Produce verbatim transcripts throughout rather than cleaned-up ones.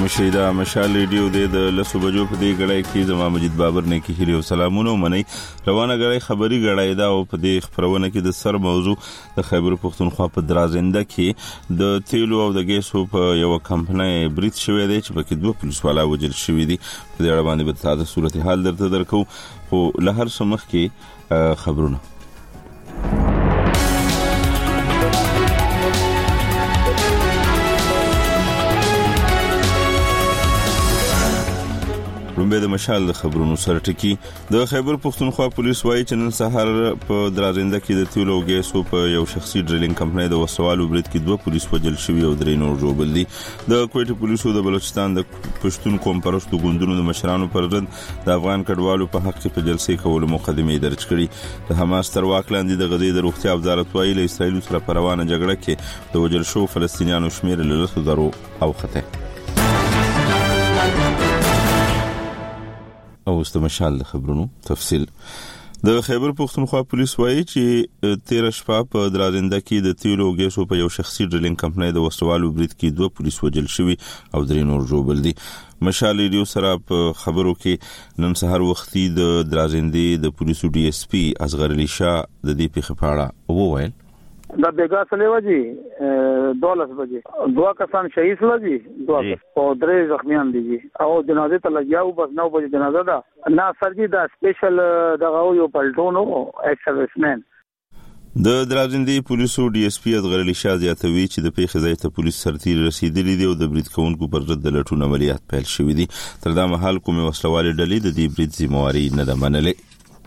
شي دا مشال ریډیو د لسو بجو په دې غړای کې زما مجید بابر نه کې هیلو سلامونه منی روانه غړای خبري غړای دا او په دې خبرونه کې د سر موضوع د خیبر پختونخوا په درازنده کې د تیلو او د ګیسو په یو کمپنۍ بریټ شوې دی چې په کې دوه پولیس والا وجل شوې دي په دې اړه باندې به تاسو صورتحال درته درکو خو له هر څه مخکې خبرونه رومبه د مشال د خبرونو سره ټکی د خیبر پختونخوا پولیس وایي چې نن سهار په درازنده کې د تیلو او ګیسو په یو شخصي ډریلینګ کمپنۍ د وسوالو بریټ کې دوه پولیس وجل شوي او درې نور ژوبل دي د کوټي پولیسو د بلوچستان د پښتون قوم پرستو ګوندونو د مشرانو پر ضد د افغان کډوالو په حق کې په جلسې کولو مقدمه درج کړي د حماس تر واک لاندې د غزې د روغتیا وزارت وایي له اسرایل سره په روانه جګړه کې د وجل شو فلسطینیانو شمیر له لسو زرو او خطه او است مشال د خبرونو تفصیل د خیبر پختونخوا پولیس وایي چې تیره شپه په درازنده کې د تیلو او ګیسو په یو شخصي ډریلینګ کمپنۍ د وسوالو بریټ کې دوه پولیس وجل شوي او درې نور ژوبل دي مشال ریډیو سره په خبرو کې نن سهار وختي د درازندې د پولیسو ډي اس پی اصغر علي شاه د دې پیښې په اړه وویل دا بیگا سلیوا جی دولس بجے دعا کسان شہید ہوا جی دعا اور درے زخمیان دی جی او جنازے ته لګیاو بس نو بجے جنازه دا نا سر جی دا سپیشل دغه یو پلټونو ایکس سروسمن د درازندې پولیسو ډي اس پی اصغر علي شاه زیاتوي چې د پیښې ځای ته پولیس سرتیر رسیدلی دی او د بریټ کونکو پر ضد د لټون عملیات پیل شوې دي تر دا مهال کومه وسلوالې ډلې د دې بریټ ذمہواری نه ده منلې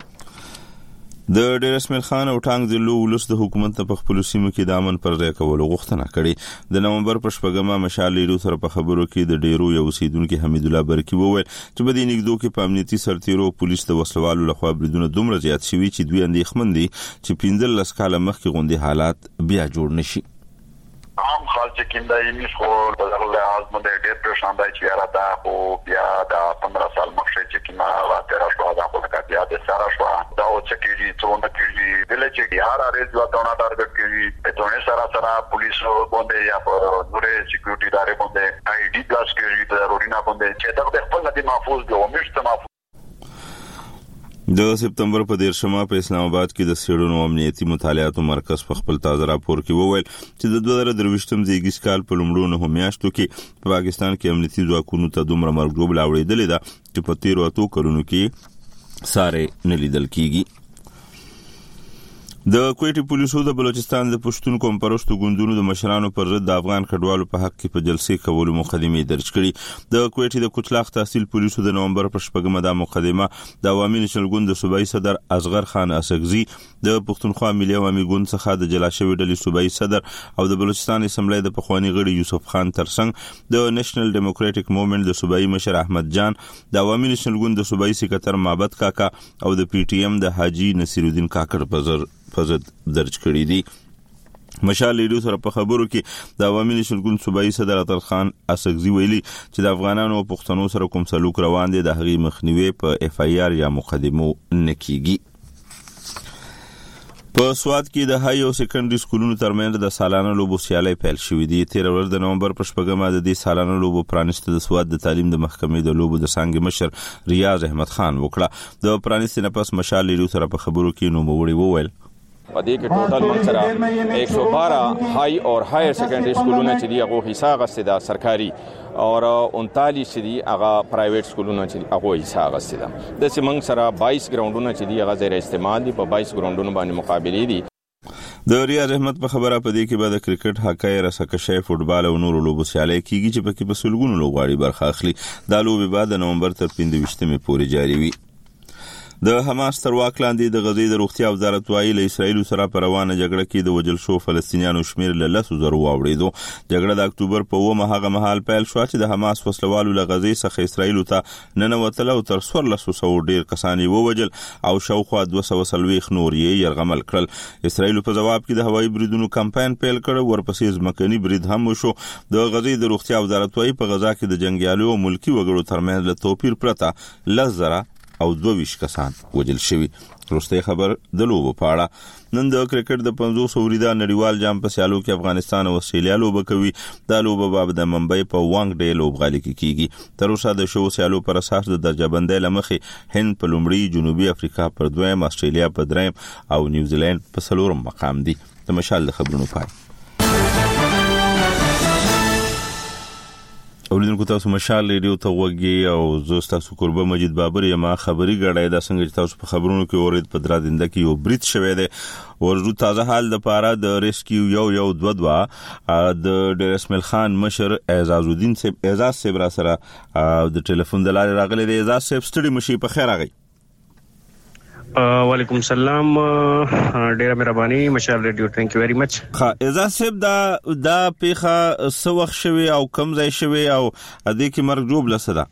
د ډیر اسماعیل خان او ټانګ ضلع ولس د حکومت په خپل سیمو کې د امن پر ځای کولو غوښتنه کړې د نومبر په شپږمه مشال ریډیو سره په خبرو کې د ډیرو یو اوسیدونکو حمید الله برکی وویل چې په دې نګدو کې په امنیتي سرتیرو پولیس د وسلوالو لخوا بریدونه دومره زیات شوي چې دوی اندېښمن دي چې پنځلس کاله مخکې غوندي حالات بیا جوړ نشي عام خلک کیندا یې مش خو د الله اعظم د ډېر پرشان دی چې را دا خو بیا د پندرہ سال مخکې چې کیما راته راځو دا خو کا بیا د سارا شو دا او چې کیږي څونه کیږي دله چې یار اړ ځو دا نه ټارګټ کیږي په دونه سره سره پولیس باندې یا په نورې سکیورټي داري باندې آی ډي پلاس کیږي د رورینا باندې چې دا د خپل د محفوظ دی او مشته محفوظ د سپتمبر په دیرشمه په اسلام آباد کې د سیړونو امنیتي مطالعاتو مرکز په خپل تازه راپور کې وویل چې د دوه زره درویشتم زیږیز کال په لومړنیو میاشتو کې په پاکستان کې امنیتي ځواکونو ته دومره مرګ ژوبل اورېدلې ده چې په تیرو اتو کلونو کې ساره نه لیدل کیږي د کوټي پولیسو د بلوچستان د پښتون قوم پرستو ګوندونو د مشرانو پر ضد د افغان کډوالو په حق کې په جلسې کولو مقدمه درج کړي د کوټي د کوټلاخ تحصیل پولیسو د نومبر په شپږمه د مقدمه د عوامي نشل ګوند د صوبایي صدر اصغر خان اسغزي د پښتونخوا ملي عوامي ګوند څخه د جلاشوي ډلې صوبایي صدر او د بلوچستان اسمبلی د پخوانی غړي یوسف خان ترڅنګ د نېشنل ډیموکراټک موومېنټ د صوبایي مشر احمد جان د عوامي نشل ګوند د صوبایي سکرټر مابد کاکا او د پی ټی ایم د حاجی نصیر الدین کاکړ په زر فزد درج کړی دي مشال ریډیو سره په خبرو کې د عوامي نشل ګوند صوبایي صدر عطر خان اسغزي ویلي چې د افغانانو او پښتنو سره کوم سلوک روان دي د هغې مخنیوي په اف ای آر یا مقدمو نکېږي په سواد کې د های او سیکنډري سکولونو ترمنځ د سالانه لوبو سیالۍ پیل شوې دي تیر ورځ د نومبر په شپږمه د دې سالانه لوبو پرانیسته د سواد د تعلیم د محکمې د لوبو د څنګه مشر ریاض احمد خان وکړه د پرانیستنه پس مشال ریډیو سره په خبرو کې نو موړي وویل ودې کې ټوټل منځره ایک سو بارہ های اور هایر سیکنډري سکولونه چې دی هغه حصہ غسته د سرکاري اور انتالیس چې دی هغه پرایویټ سکولونه چې هغه حصہ غسته ده د سیمنګ سره بائیس ګراوندونه چې دی هغه زیر استعمال دي په بائیس ګراوندونو باندې مقابله دي د ریاض احمد په خبره پدې کې بعد کرکټ هاکی رسکشي فوتبال او نورو لوبو سیالۍ کیږي چې پکې په سلګونو لوبغاړي برخه اخلي دا لوبي بعد نومبر تر پنځه پورې جاري وي د حماس تر واک لاندې د غزې د روغتیا وزارت وایي له اسرایل سره په روانه جګړه کې د وجل شو فلسطینیانو شمیر له لسو زرو واوړېدو جګړه د اکتوبر په اومه هغه مهال پیل شو چې د حماس وسلوالو له غزې څخه اسرایل ته ننوتل او تر څوارلس سوه ډیر کسان یې ووجل او شاوخوا دوه سوه څلوېښت نور یې یرغمل کړل اسرایل په جواب کې د هوایي بریدونو کمپاین پیل کړ ورپسې ځمکني برید هم وشو د غزې د روغتیا وزارت وایي په غزا کې د جنګیالو او ملکی وګړو ترمنځ له توپیر پرته لس زره او دوه ویشت کسان وژل شوي. وروستی خبر د لوبو په اړه. نن د کرکټ د پنځوس اوریدا نړیوال جام په سیالو کې افغانستان او استرالیا لوبه کوي. دا لوبه به د ممبئی په وانګ ډې لوبغالي کې کیږي. تر اوسه د شو سیالو پر اساس د درجه بندۍ لمخې هند په لومړي، جنوبي افریقا پر دویم، استرالیا په دریم او نیوزیلند په څلورم مقام دي. د مشال د خبرونو پای. اولیدونکو تاسو مشال ریډیو ته وګورئ او زه تاسو قربه مجید بابر یم. خبري غړای دا څنګه چې تاسو په خبرونو کې اورید په درازنده کې یو بریټ شوی دی ورجو تازه حال د پاره د ریسکیو یو یو دو دوا د ډیر اسماعیل خان مشر اعزاز الدین صاحب اعزاز صاحب را سره د ټلیفون د لارې راغلی دی. اعزاز صاحب ستړي مشي په خیر راغی. وعلیکم السلام، ډیره مهرباني مشال ریډیو، ثانک یو ویری مچ. ها اعزاز صاحب دا دا پیخه سو وخت شوی او کم ځای شوی او د دې کې مرګ جوړ لسدا؟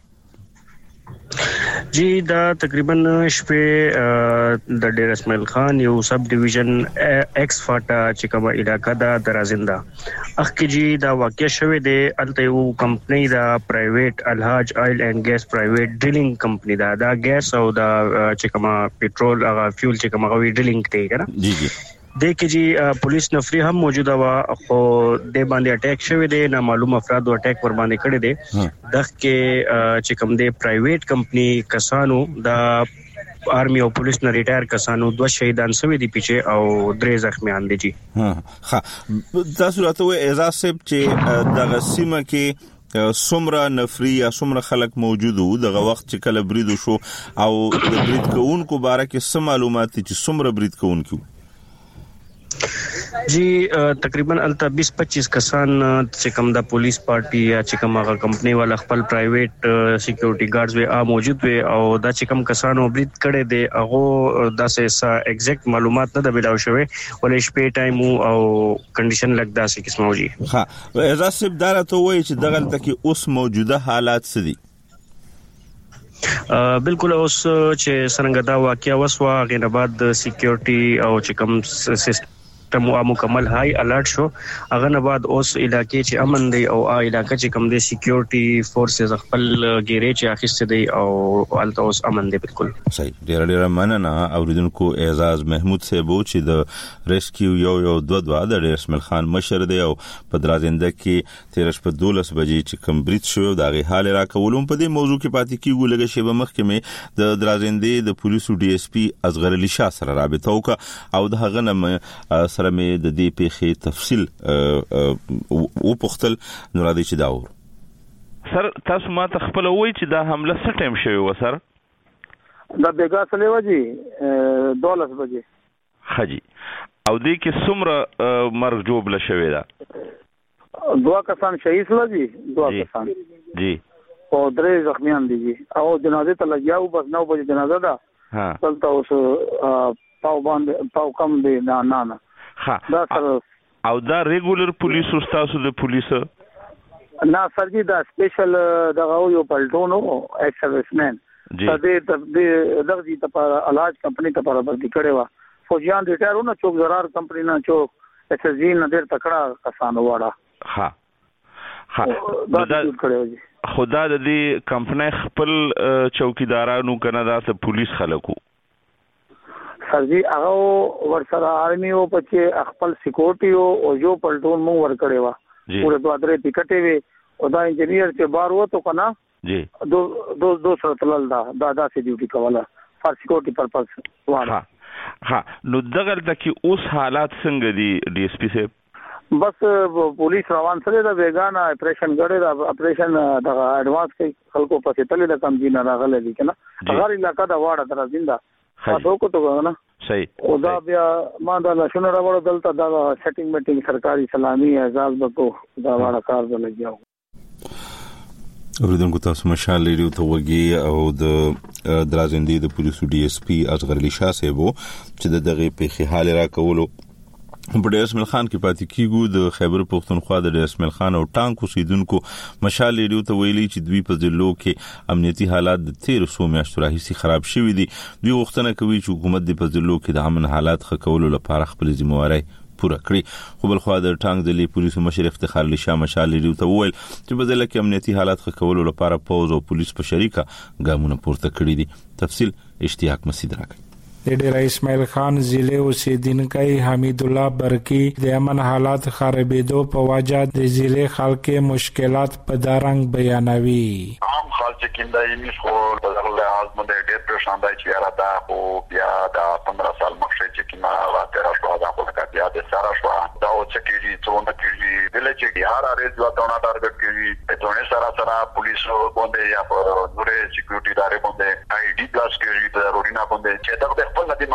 جی دا تقریبا شپه د ډیر اسماعیل خان یو سب ډیویژن ایکس فاټا چې کومه علاقہ دا درازنده اخکې جی دا واقع شوه دی. الته یو کمپنی دا پرایویټ الحاج آیل اینڈ ګیس پرایویټ ډریلینګ کمپنی دا دا ګیس او دا چې کومه پېټرول هغه فیول چې کومه غوي ډریلینګ دی کنه. جی جی دیکھیں جی پولیس نفری هم موجوده وا خو د باندې اٹیک شوی دی، نه معلوم افراد او اٹیک ور باندې کړی دی. دغه کې چې کوم دی پرایویټ کمپنی کسانو دا آرمی او پولیس نه ریټایر کسانو دوه شهیدان شوی دي پیچه او درې زخمیان دي. جی ها ها تاسو راته وای اعزاز صاحب چې دغه سیمه کې سمره نفری یا سمره خلک موجودو دغه وخت چې کله برید شو او د برید کوونکو باره کې څه معلومات چې سمره برید کوونکو؟ جی تقریبا الته بیس پچیس کسان چې کوم د پولیس پارټي یا چې کوم هغه کمپنی والا خپل پرایویټ سکیورټي ګارډز وی ا موجود وي او دا چې کوم کسانو برید کړي دي هغه داسې ایگزیکټ معلومات نه د بلاو شوی ولې شپې ټایم او کنډیشن لګدا سي قسمه وږي. ها اعزاز صاحب دا راته وایي چې دغه تلته اوس موجوده حالات څه دي؟ بالکل اوس چې څنګه دا واقعیا وسوه غیر بعد سکیورټي او چې کوم سیستم مو مکمل هاي الرټ شو هغه نه بعد اوس علاقې چې امن دی او ا علاقې چې کوم دی سکیورټي فورسز خپل ګیرې چې اخیسته دی او الته اوس امن دی. بالکل صحیح. ډیر ډیر مننه اوریدونکو. اعزاز محمود صاحب چې د ریسکیو یو یو دو دوا د ډیر اسماعیل خان مشر دی او په درازنده کې تیر شپه دولس بجې چې کوم برید شو دا غي حال را کولم په دې موضوع کې پاتې کیږي لګه شی به محکمه د درازنده د پولیسو ډي اس پی اصغر علي شاه سره رابطه وکړه او د هغه نم سره مې د دې پیښې تفصیل او پختل نو را دي چې داور سر تاسو ما ته خپل وای چې دا حمله څه ټیم شوی و سر؟ دا بیګا سلیوا جی دولس بجې. خجی او دې کې څومره مرګ جوړ لشوي دا؟ دوا کسان شهید لږی دوا کسان جی او درې زخمیان دي جی او جنازه ته لګیاو بس نو بجې جنازه ده. ها تلته اوس پاو باندې پاو کم دی نه نه نه ها او دا ریګولر پولیس او تاسو د پولیس نه سرجی دا سپیشل دغه یو پلټونو ایکس سروسمن د دې د دغه ته علاج کمپنی ته پر ورته کړي وا فوجیان ریټایرونه چوک زرار کمپنی نه چوک ایس جی نه ډیر تکړه کسانو واړه. ها ها دا خدا د دې کمپنی خپل چوکیدارانو کنه دا ته پولیس خلکو سرجی هغه ورسره آرمي او پچې خپل سکیورټي او جو پلټون مو ور کړی وا پورے دوه درې ټیکټې وي او دا انجنیر چې بار وته کنه جی دو دو دو سره تلل دا دا داسې ډیوټي کوله فار سکیورټي پرپز وا. ها نو دغه تکي اوس حالات څنګه دي ډي اس پی صاحب؟ بس پولیس روان سره دا ویګانا اپریشن غړي دا اپریشن دا اډوانس کوي خلکو پسې تللی د کم دي نه راغلي دي کنه هغه علاقہ دا واړه تر زنده خاطو کو تو نه صحیح او دا بیا ما دا نشونه راوړل دلته دا سیټینګ میټینګ سرکاري سلامي اعزاز بکو دا واړه کار به لګیاو. اوریدونکو تاسو مشال ریډیو ته وګورئ او د درازندې د پولیسو ډي اس پی اصغر علي شاه صاحب چې د دغه پیښې حال را کولو په ډیر اسماعیل خان کې پاتې کیږي. د خیبر پختونخوا د ډیر اسماعیل خان او ټانک اوسیدونکو مشال ریډیو ته ویلي چې دوی په ضلعو کې امنیتي حالات د تیر څو میاشتو راهیسې خراب شوي دي. دوی غوښتنه کوي چې حکومت د په ضلعو کې د امن حالات ښه کولو لپاره خپل ذمہواري پوره کړی. خو بل خوا د ټانګ ځلي پولیسو مشر افتخار علي شاه مشال ریډیو ته وویل چې په ځل کې امنیتي حالات ښه کولو لپاره پوز او پولیس په شریکه ګامونه پورته کړي دي. تفصیل اشتیاق مسعود راکړي. د ډیره اسماعیل خان ضلع اوسیدونکي حمید الله برکی د امن حالات خرابېدو په وجه د ضلع خلک مشکلات په دارنګ بیانوي. عام خلک کیندا یې خو په دغه لحاظ باندې ډېر پریشان دي چې را دا خو بیا د پندرہ سال مخکې چې کیما راته راځو دا خو لکه بیا د سارا شو دا او چې کیږي څونه کیږي دلته چې هر اړ ځو دا نه ټارګټ کیږي په ټول سره سره پولیسو باندې یا په نورې سکیورټي ادارې باندې آی ډي پلاس کیږي د رورینا باندې چې دا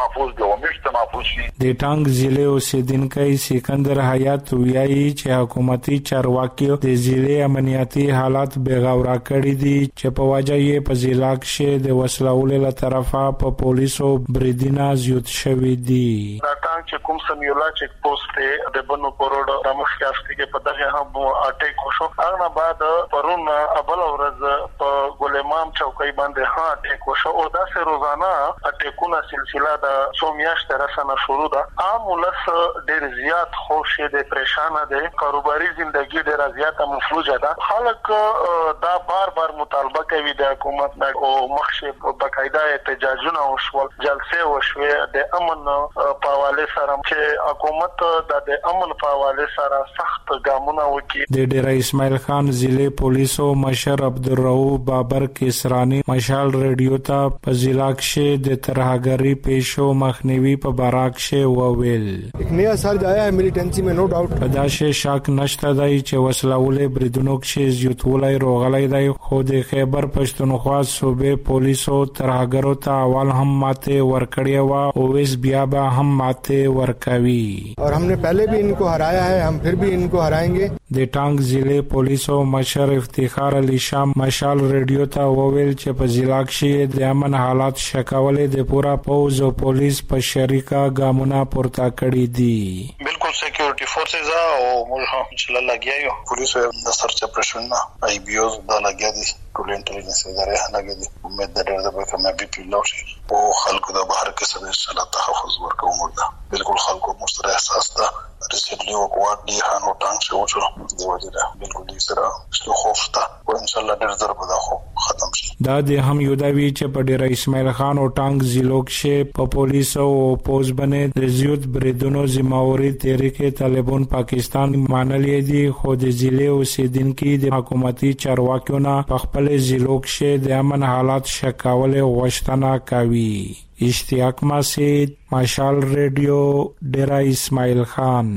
د ټانګ ضلع اوسیدونکي سکندر حیات ویایي چې حکومتي چارواکي د ضلع امنیتي حالات بغاوره کړي دي چې په وجه یې په ضلع کې د وسلوالو له طرفه په پولیسو بریدونه زیات شوي دي. دا ټانګ چې کوم سمیولا چیک پوسټ د بنو پروډ رامخیاستي کې په دغه هم اټیک وشو. هغه بعد پرون ابل ورځ په ګلمام چوکۍ باندې ها اټیک وشو او دا سه روزانه اټیکونه سلسله د سومیاشت رسنه شروع ده. عام ولس ډېر زیات خوشې دي، پریشان دي، کاروباري ژوندۍ ډېر زیات مفلوجه ده. خلک دا بار بار مطالبه کوي د حکومت نه او مخشه په باقاعده احتجاجونه وشول، جلسې وشوې د امن په حواله سره چې حکومت د امن په حواله سره سخت ګامونه وکړي. د ډېر اسماعیل خان ضلع پولیسو مشر عبدالرؤف بابر کسرانی مشال ریډیو ته په ضلع کې د ترهګری پیشو مخنیوي په باراک شه وویل. एक नया सर्ज आया है मिलिटेंसी में, नो डाउट. پداشه شک نشته دی چې وسلوالې بریدونو کې زیاتولای روغلای دی. خو د خیبر پښتونخوا صوبې پولیسو ترهګرو ته اول هم ماته ورکړی و او اس بیا به هم ماته ورکوي. और हमने पहले भी इनको हराया है, हम फिर भी इनको हराएंगे. د ټانګ ضلع پولیسو مشر افتخار علي شاه مشال ریډیو ته وویل چې په ضلع کې د امن حالات شکولې د پورا پوز او پولیس په شریکه ګامونه پورته کړي دي. بالکل سکیورټي فورسز او موږ هم چې لګیا یو پولیس د سرچ اپریشن آی بی اوز د لګیا دي، ټول انټيليجنس ادارې لګیا دي. امید ده ډېر د کامیابی په لور شي او خلکو د بهر کې سره انشاءالله تحفظ ورکوم. دا بالکل خلکو مستری احساس ده ریسنټلی وکړ دی هانو ټانګ شو چې د وجه بالکل دې سره څه خوف ده او ان شاء الله ډېر ضرب ده خو ختم شي. دا د هم یو دا وی چې په ډېر اسماعیل خان او ټانګ ضلع کې په پولیس او پوز باندې د زیات بریدونو ذمہواری تحریک طالبان پاکستان مانلې دي. خو د ضلع اوسیدونکو د حکومتي چارواکیو نه په خپل ضلع کې د امن حالات شکاول غوښتنه کوي. اشتیاق مسعود مشال ریډیو ډیرا اسماعیل خان.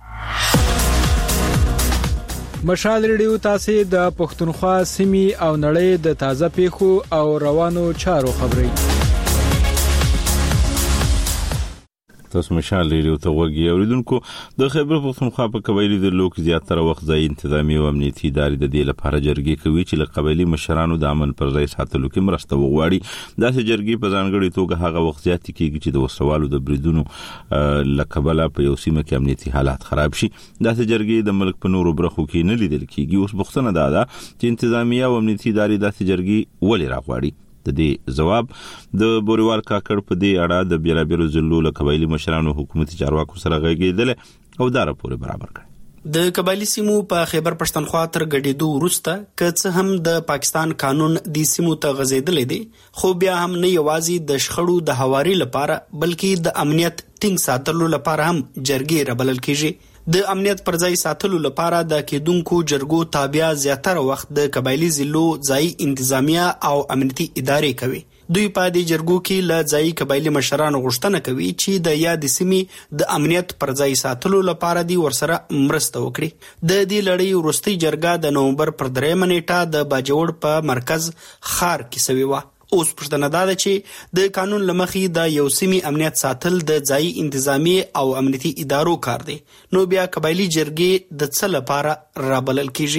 مشال ریډیو تاسو د پښتونخوا سیمې او نړۍ د تازه پیښو او روانو چارو خبري تاسو مشال ریډیو ته وګورئ. اوریدونکو د خیبر پښتونخوا په قبایلی د لوک زیاتره وخت ځای انتظامی او امنیتي ادارې د دې لپاره جرګې کوي چې له قبایلی مشرانو د امن پر ځای ساتلو کې مرسته وغواړي. داسې جرګې په ځانګړي توګه هغه وخت زیات کیږي چې د وسوالو د بریدونو لکبله په یو سیمه کې امنیتي حالات خراب شي. داسې جرګې د ملک په نورو برخو کې نه لیدل کیږي. اوس بوختنه ده چې انتظامی او امنیتي ادارې داسې جرګې ولې راغواړي. د دې جواب د بوريوال کاکړ په دې اړه د بیلابیرو ضلعو له قبایلی مشرانو حکومتي چارواکو سره غږیدل او دا راپور برابر کړ. د قبایلی سیمو په خیبر پښتونخوا تر غډېدو وروسته که څه هم د پاکستان قانون د سیمو ته غځېدل دي، خو بیا هم نه یوازې د شخړو د هواري لپاره بلکې د امنیت ټینګ ساتلو لپاره هم جرګې رابلل کیږي. د امنیت پر ځای ساتلو لپاره د کېدونکو جرګو تابع زیاتره وخت د قبایلی ضلعو ځای انتظامیه او امنیتي ادارې کوي. دوی په دې جرګو کې له ځای قبایلی مشرانو غوښتنه کوي چې د یاد سیمې د امنیت پر ځای ساتلو لپاره دی ورسره مرسته وکړي. د دې لړۍ وروستۍ جرګه د نومبر پر درېمه نیټه د باجوړ په مرکز خار کې شوې وه. اوس پښتنه ده چې د قانون لمخې د یو سیمې امنیت ساتل د ځای انتظامی او امنیتي ادارو کار دی، نو بیا قبایلی جرګې د څه لپاره رابلل کیږي؟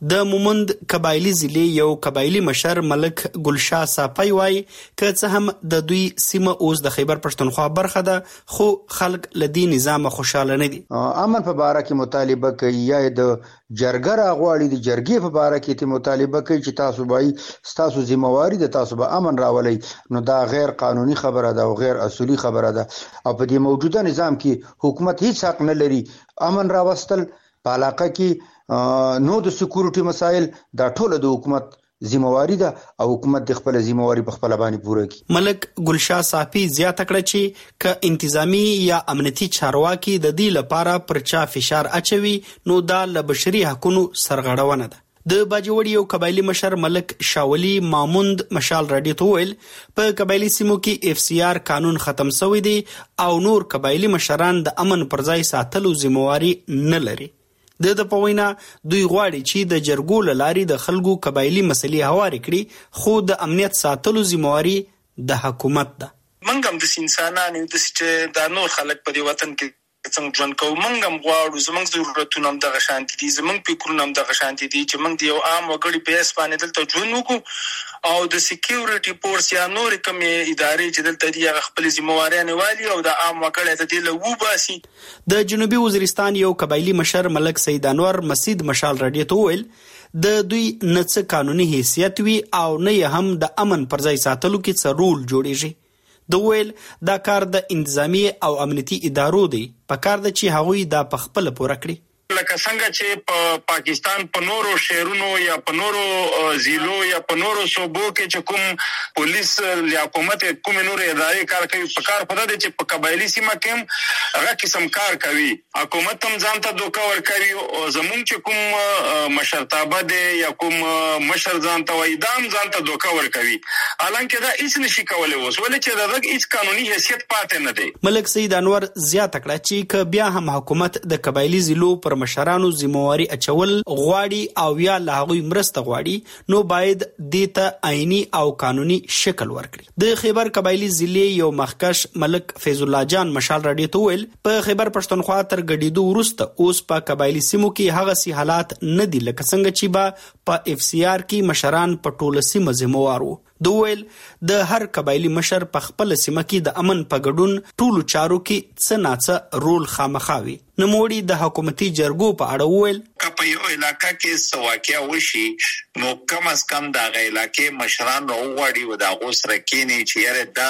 د مومند قبایلی ضلع یو قبایلی مشر ملک ګلشاه صافی وایي که څه هم د دوی سیمه اوس د خیبر پښتونخوا برخه ده خو خلک له دې نظام خوشاله نه دي. امن په باره کې مطالبه کوي یا د جرګه راغواړي د جرګې په باره کې ته مطالبه کوي چې تاسو به تاسو ذمہواری د تاسو به امن راولي، نو دا غیر قانوني خبره ده او غیر اصولي خبره ده او په دې موجوده نظام کې حکومت هیڅ حق نه لري امن راوستل په علاقه کې. نو د سکیورټي مسایل دا ټول د حکومت ذمہواری ده او حکومت د خپل ذمہواری په خپل باندې پوره کوي. ملک ګلشاه صافی زیاته کړه چې ک انتظامی یا امنیتي چارواکي د دې لپاره پر چا فشار اچوي نو دا ل بشري حقوقو سرغړونه ده. د باجوړي یو قبایلی مشر ملک شاولی ماموند مشال رادیو ته ویل په قبایلی سیمو کې اف سی آر قانون ختم شوی دی او نور قبایلی مشران د امن پر ځای ساتلو ذمہواری نه لري. د د پوینا دوی غواړي چې د جرګو لاري د خلکو قبایلی مسلې هواري کړي خو د امنیت ساتلو ذمہواری د حکومت ده. منګم د انسانانو د چې د نور خلک په دې وطن کې څنګه ژوند کوو منګم غواړو زموږ ضرورتونه هم دغه شانتي دي زموږ فکرونه هم دغه شانتي دي چې موږ د یو عام وګړي په اسپانیا دلته ژوند وکړو او د سکیورټي فورس یا نور کوم ادارې چې دلته دي هغه خپل ذمہواری نیولي او د عام وګړي د دې له وباسي. د جنوبي وزیرستان یو قبایلی مشر ملک سید انور مسجد مشال رادیو ته ویل د دوی نه څه قانوني حیثیت وي او نه هم د امن پر ځای ساتلو کې څه رول جوړیږي. د ویل دا کار د انتظامی او امنیتي ادارو دی په کار د چې هغوی دا په خپل پوره کړي. لکه څنګه چې په پاکستان په نورو شهرونو یا په نورو ضلعو یا په نورو صوبو کې چې کوم پولیس یا حکومت کوم نور ادارې کار کوي په کار پده دي چې په قبایلی سیمه کې هغه قسم کار کوي حکومت هم ځان ته دوکه ورکوي او زمونږ چې کوم مشرتابه دي یا کوم مشر ځان ته وایي دا هم ځان ته دوکه ورکوي حالانکه دا هیڅ نشي کولی اوس ولې چې دا هیڅ قانوني حیثیت پاتې نه دی. ملک سید انور زیاته کړه چې ک بیا هم حکومت د قبایلی ضلعو پر مشرانو ذمہواری اچول غواړي او یا له هغوی مرسته غواړي نو باید دې ته آئینی او قانوني شکل ورکړي. د خیبر قبایلی ضلع یو مخکش ملک فیض الله جان مشال رادیو ته ویل په خیبر پښتونخوا تر ګډیدو وروسته اوس په قبایلی سیمو کې هغه سي حالات نه دي لکه څنګه چې با په اف سی آر کې مشران په ټوله سیمه ذمہوار وو. دویل د هر قبایلی مشر په خپل سیمه کې د امن په ګډون ټولو چارو کې څه ناڅه رول خامخاوي. نوموړي د حکومتي جرګو په اړه وویل په یو علاقه کې سواکیا وشي نو کم از کم د هغه علاقې مشران راوغواړي او د هغو سره کینی چې یاره دا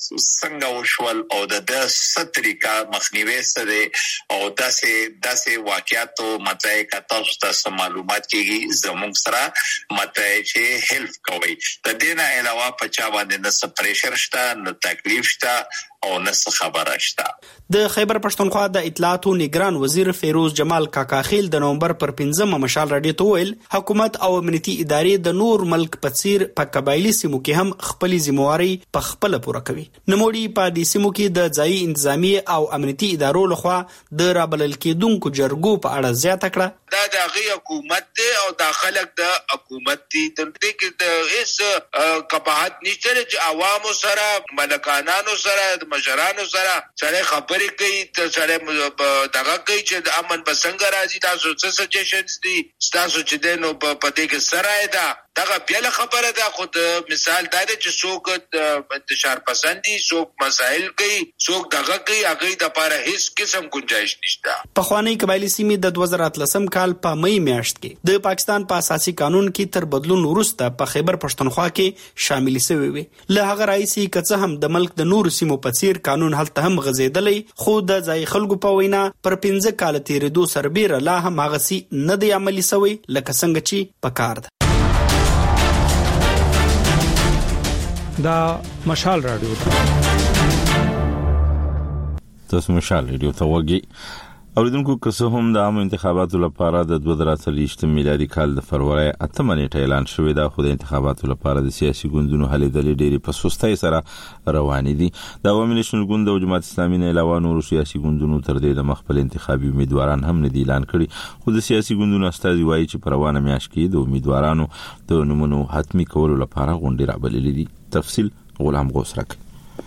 څنګه وشول او د د ستریکا مخنیوي سره او داسې داسې واقعیاتو متای کا تاسو ته معلومات کیږي زموږ سره متای چې هیلپ کوي د دې نه علاوه په چا باندې نه سپریشر شته نه تکلیف شته او نه خبره شته. د خیبر پښتونخوا د اطلاعات او نگران وزیر فیروز جمال کاکاخیل د نومبر پر پنځمه مشال رادیو ته ویل حکومت او امنیتي ادارې د نور ملک په څیر په قبایلی سیمو کې هم خپل ذمہواری په خپل پوره کوي. نوموړي په دې سیمو کې د ځایي انتظامی او امنیتي ادارو لخوا د رابلل کېدونکو جرګو په اړه زیاته کړه دا د هغې حکومت دی او دا خلک د حکومت دي د دې کې د هیڅ قباحت نشته چې عوامو سره ملکانانو سره د مشرانو سره سره خبرې کوي ته سره دغه کوي چې د امن په څنګه راځي تاسو څه سجیشنز دي تاسو چې دینو په دې کې سره ده دغه بیا خبره ده خو مثال دا دی چې څوک انتشار پسندي څوک مسائل کوي څوک دغه کوي هغه د لپاره هیڅ قسم گنجائش نشته. په خوانی قبایلی سیمې د دوه زره اتلسم کال په مئی میاشت کې د پاکستان په اساسي قانون کې تر بدلون وروسته په خیبر پښتونخوا کې شامل شوی وي. له هغه راځي کڅه هم د ملک د نور سیمو په څیر قانون هلته هم غزیدلې خو د ځای خلکو په وینا پر پنځه کال تیرېدو سربیره لا هم هغه سي نه دی عملي شوی لکه څنګه چې پکار ده. دا مشال رادیو تاسو مشال رادیو ته وګي اوریدونکو که څه هم د عامو انتخاباتو لپاره د دوه زره څلوېښت میلادي کال د فروری اتمه نیټه اعلان شوې ده خو د انتخاباتو لپاره د سیاسي ګوندونو هلې ځلې ډېرې په سستۍ سره روانې دي. د عوامي نېشنل ګوند او جماعت اسلامي نه علاوه نورو سیاسي ګوندونو تر دې د خپل انتخابي امیدواران هم نه دي اعلان کړي خو د سیاسي ګوندونو استازي وایي چې په روانه میاشت کې د امیدوارانو د نومونو حتمي کولو لپاره غونډې رابللې دي. تفصیل غلام غوسرک.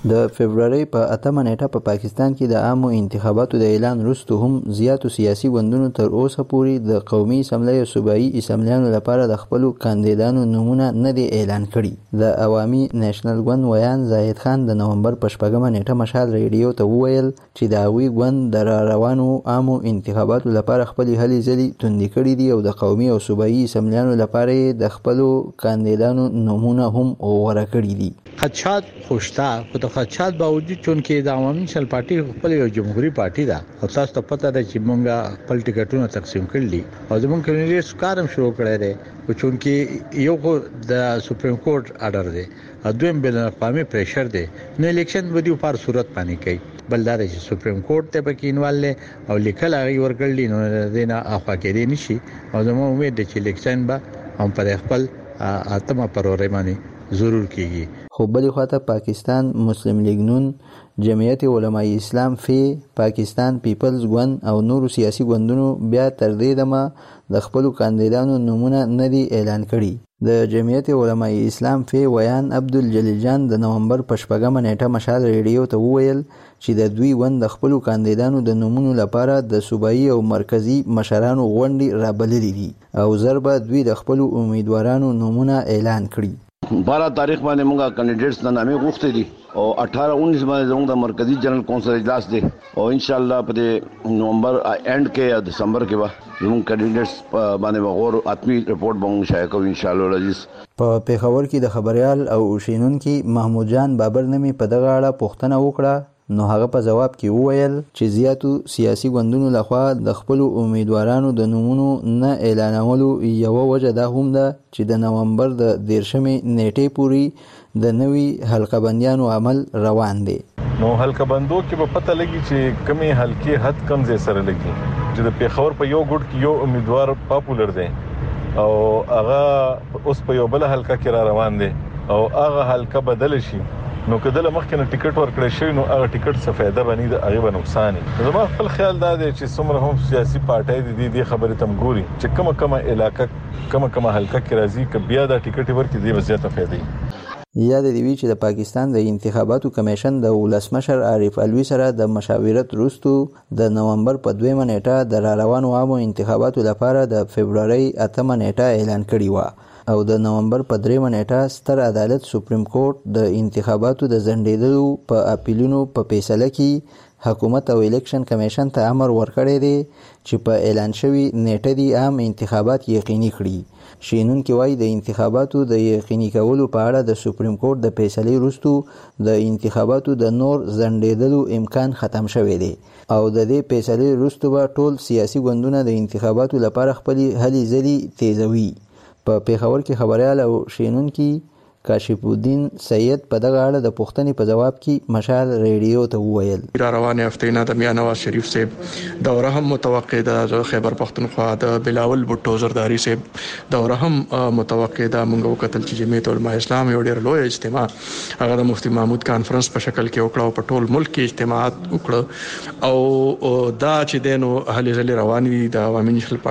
د فبرवरी په اتمه نیټه په پاکستان کې د عامو انتخاباتو د اعلان وروسته هم زیاتو سیاسي ګوندونو تر اوسه پورې د قومي اسمبلی او صوبایي اسمبلیانو لپاره د خپلو کاندیدانو نومونه نه دي اعلان کړي. د عوامي نېشنل ګوند ویان زاهد خان د نومبر په شپږمه نیټه مشال ریډیو ته وویل چې د هغوی ګوند د را روانو عامو انتخاباتو لپاره خپلې هلې ځلې توندې کړي دي او د قومي او صوبایي اسمبلیانو لپاره د خپلو کاندیدانو نومونه هم غوره کړي دي. خدشات خوشتا خو د خدشات باوجود چونکې د عوامي نېشنل پارټي خپل یو جمهوریت پارټي ده او تاسو ته پته ده چې موږ خپل ټیکټونه تقسیم کړل او زموږ کمیونټي کارم شروع کړی دی او چونکې یو د سپریم کورټ آرډر دی او دویم بین الاقوامي پریشر دی نو الیکشن به په هر صورت باندې کوي بلدار چې سپریم کورټ ته پکې انوال او لیکل هغه ورکړل نو دینه افا کې دی نشي او زموږ امید ده چې الیکشن به هم پر خپل اتمه پروري باندې ضرور کیږي. خو بلې خواته پاکستان مسلم لیگ نون، جمعیت علماء اسلام فی، پاکستان پیپلز ګوند او نورو سیاسي ګوندونو بیا تر دې دمه د خپلو کاندیدانو نومونه نه دي اعلان کړي. د جمعیت علماء اسلام فی ویان عبدالجلیل جان د نومبر په شپږمه نیټه مشال ریډیو ته وویل چې د دوی ګوند د خپلو کاندیدانو د نومونو لپاره د صوبایي او مرکزي مشرانو غونډې رابللې دي او زر به دوی د خپلو امیدوارانو نومونه اعلان کړي. بارہ تاریخ باندې موږ کینډیډیټس نه نامې غوښتي دي او اٹھارہ انیس باندې زموږ د مرکزی جنرال کونسل اجلاس دی او ان شاء الله په نومبر اینڈ کې یا دسمبر کې به زموږ کینډیډیټس باندې وغور اتمی رپورت به شایع کوو ان شاء الله العزیز. په پیښور کې د خبريال او شینونکي محمود جان بابر نمی په دغه اړه پوښتنه وکړه نو هغه په جواب کې وویل چې زیاتو سیاسي ګوندونو لخوا د خپل امیدوارانو د نومونو نه اعلانولو یو وجه دا هم ده چې د نومبر د دیرشمې نیټې پورې د نوي حلقه بندیانو عمل روان دی. نو حلقه بندو کې به پته لګي چې کمی حلقې حد کم ځای سره لګي چې د پیښور په یو ګډ کې یو امیدوار پاپولر دی او هغه اوس په یو بل حلقه کې را روان دی او هغه حلقه بدل شي نو کله مخکې نه ټیکټ ورکړی شي نو هغه ټیکټ څه فائدہ بنی د هغه به نقصان دي. زما خپل خیال دا دی چې څومره هم سیاسي پارټۍ دي د خبرې تم ګوري چې کومه کومه علاقې کومه کومه حلقه کې راځي ک بیا دا ټیکټ ورکړي دی وضعیت فائدې. یاد دی وی چې د پاکستان د انتخاباتو کمیشن د ولسمشر عارف الوی سره د مشاورت وروسته د نومبر په دویمه نیټه د روانو عامو انتخاباتو لپاره د فبرवरी اتمه نیټه اعلان کړی و او د نومبر په دریمه نیټه ستر عدالت سپریم کورټ د انتخاباتو د ځنډېدلو په اپیلونو په فیصله کې حکومت او الیکشن کمیشن ته امر ورکړی دی چې په اعلان شوی نیټه دی عام انتخابات یقیني کړي. شینونکي وایي د انتخاباتو د یقیني کولو په اړه د سپریم کورټ د فیصلې وروسته د انتخاباتو د نور ځنډېدلو امکان ختم شوی دی او د دې فیصلې وروسته به ټول سیاسي ګوندونه د انتخاباتو لپاره خپلې هلې ځلې تیزوي. په پیښور کې خبريال او شینونکي کاشف الدین سید په دغه اړه د پوښتنې په جواب کې مشال ریډیو ته وویل را روانه هفته نه د میاں نواز شریف صاحب دوره هم متوقع ده، خیبر پختونخوا د بلاول بوټو زرداری صاحب دوره هم متوقع ده. موږ وکتل چې جمعیت علماء اسلام یو ډېر لوی اجتماع هغه د مفتی محمود کانفرنس په شکل کې وکړه او په ټول ملک کې اجتماعات وکړه او دا چې دینو هلي ځلې روان دي د عوامي نېشنل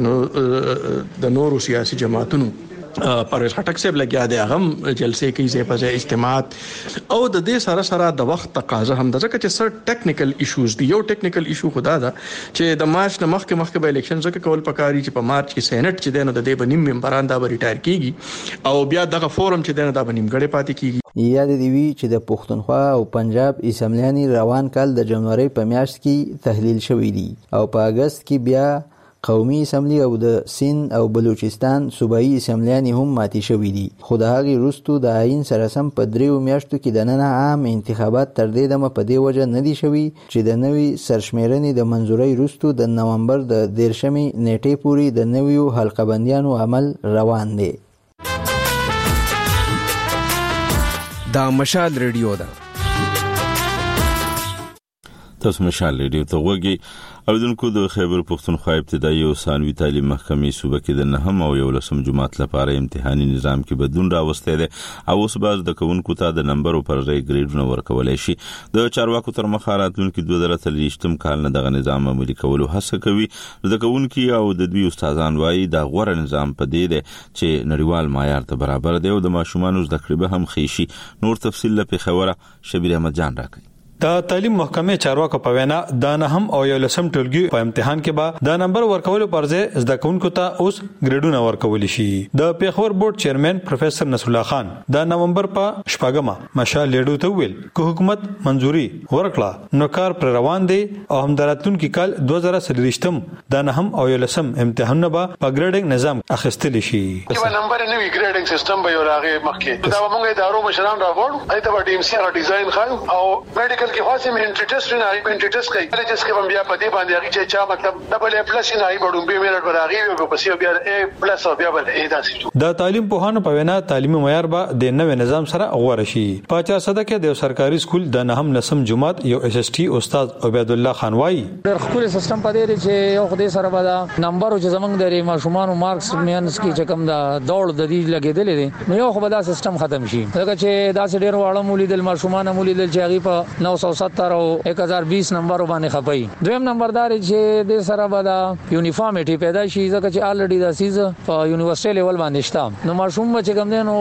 پارټي د نورو سیاسي جماعتونو پرویز خټک صاحب لګیا دی هغه جلسې کې ځای په ځای اجتماعات او د دې سره سره د وخت تقاضا هم د ځکه چې سر ټیکنیکل ایشوز دی. یو ټیکنیکل ایشو خدا ده چې د مارچ نه مخکې مخکې به الیکشن ځکه کول پکاري چې په مارچ کې سېنات چې دنه د دې بنیم ممبران دا به ریټایر کیږي او بیا دغه فورم چې دنه دا بنیم غړي پاتې کیږي. یاد دی وی چې د پښتونخوا او پنجاب اسمبلیاني روان کال د جنوري په میاشت کې تحلیل شوې دي او په اگست کې بیا قومي اسمبلی او د سند او بلوچستان صوبایي اسمبلیانې هم ماتې شوې دي. خو د هغې وروسته د آئین سره سم په دریو میاشتو کې دننه عام انتخابات تر دې دمه په دې وجه نه دي شوي چې د نوي سرشمیرنې د منظورۍ وروسته د نومبر د دیرشمې نیټې پورې د نویو حلقه بندیانو عمل روان دی. دا مشال ریډیو ده. تاسو مشال ریډیو ته وګورئ اوریدونکو د خیبر پختونخوا ابتدایي او ثانوي تعلیم محکمې صوبه کې د نهم او یولسم جماعت لپاره امتحاني نظام کې بدلون راوستی دی او اوس باز د کوونکو ته د نمبر پر ځای ګریډونه ورکولای شي د چارواکو تر مخه راتلونکي دوه زره څلوېښتم کال نه دغه نظام عملي کولو هڅه کوي د کوونکو او د دوی استادان وایي دا غوړه نظام په دې دی چې نړیوال معیار ته برابر دی او د ماشومان زده کړې به هم خېشي. نور تفصیل لپاره خبره شبیر احمد جان راکړي. د تعلیم محکمې چارواکو په وینا د نهم او یولسم ټولګي په امتحان کې به د نمبر ورکولو پر ځای زده کوونکو ته اوس ګریډونه ورکول شي. د پیښور بورډ چیرمن پروفیسور نصر الله خان د نومبر په شپږمه مشال لیډو ته ویل چې حکومت منځوري ورکړه نو کار پر روان دی او هم دراتونکو کال دوه زره څلوېښتم د نهم او یولسم امتحانونه به په ګریډینګ نظام اخیستل شي. یو نمبر نوې ګریډینګ سیستم به یو راغی مخکې دا موږ ادارو مشران راوړو ایته به ډي ام سی را ډیزاین خایو او میډیکل کې خاصه منټری ټیسټ نه ای منټری ټیسټ کوي کالجز کې بیا په دې باندې هغه چې چا مطلب ډبل ای پلس نه ای بډوم به میرټ برابري او په سی بیا ای پلس او بیا بل ای داسې. د تعلیم په هانو په وینا تعلیمي معیار به د نوې نظام سره غوړ شي. په چا صده کې د سرکاري سکول د نهم لسم جماعت یو اس اس ټي استاد عبید الله خان وایي د خپل سیستم په دې چې یو خدای سره به نمبر چې زمنګ د ماشومان او مارکس مینس کې چې کوم دا دوړ د دې لګیدل دي نو یو خو به دا سیستم ختم شي. ځکه چې دا ډېر واړه مولي د ماشومان مولي د چاغي په نو سو ستر او एक हज़ार बीस نمبر باندې خپای. دویم نمبردار چې د سره به دا یونیفارمټي پیدا شي ځکه چې الریډي دا سیز په یونیورسيټي لیول باندې شته. نو ماشوم چې کوم دین او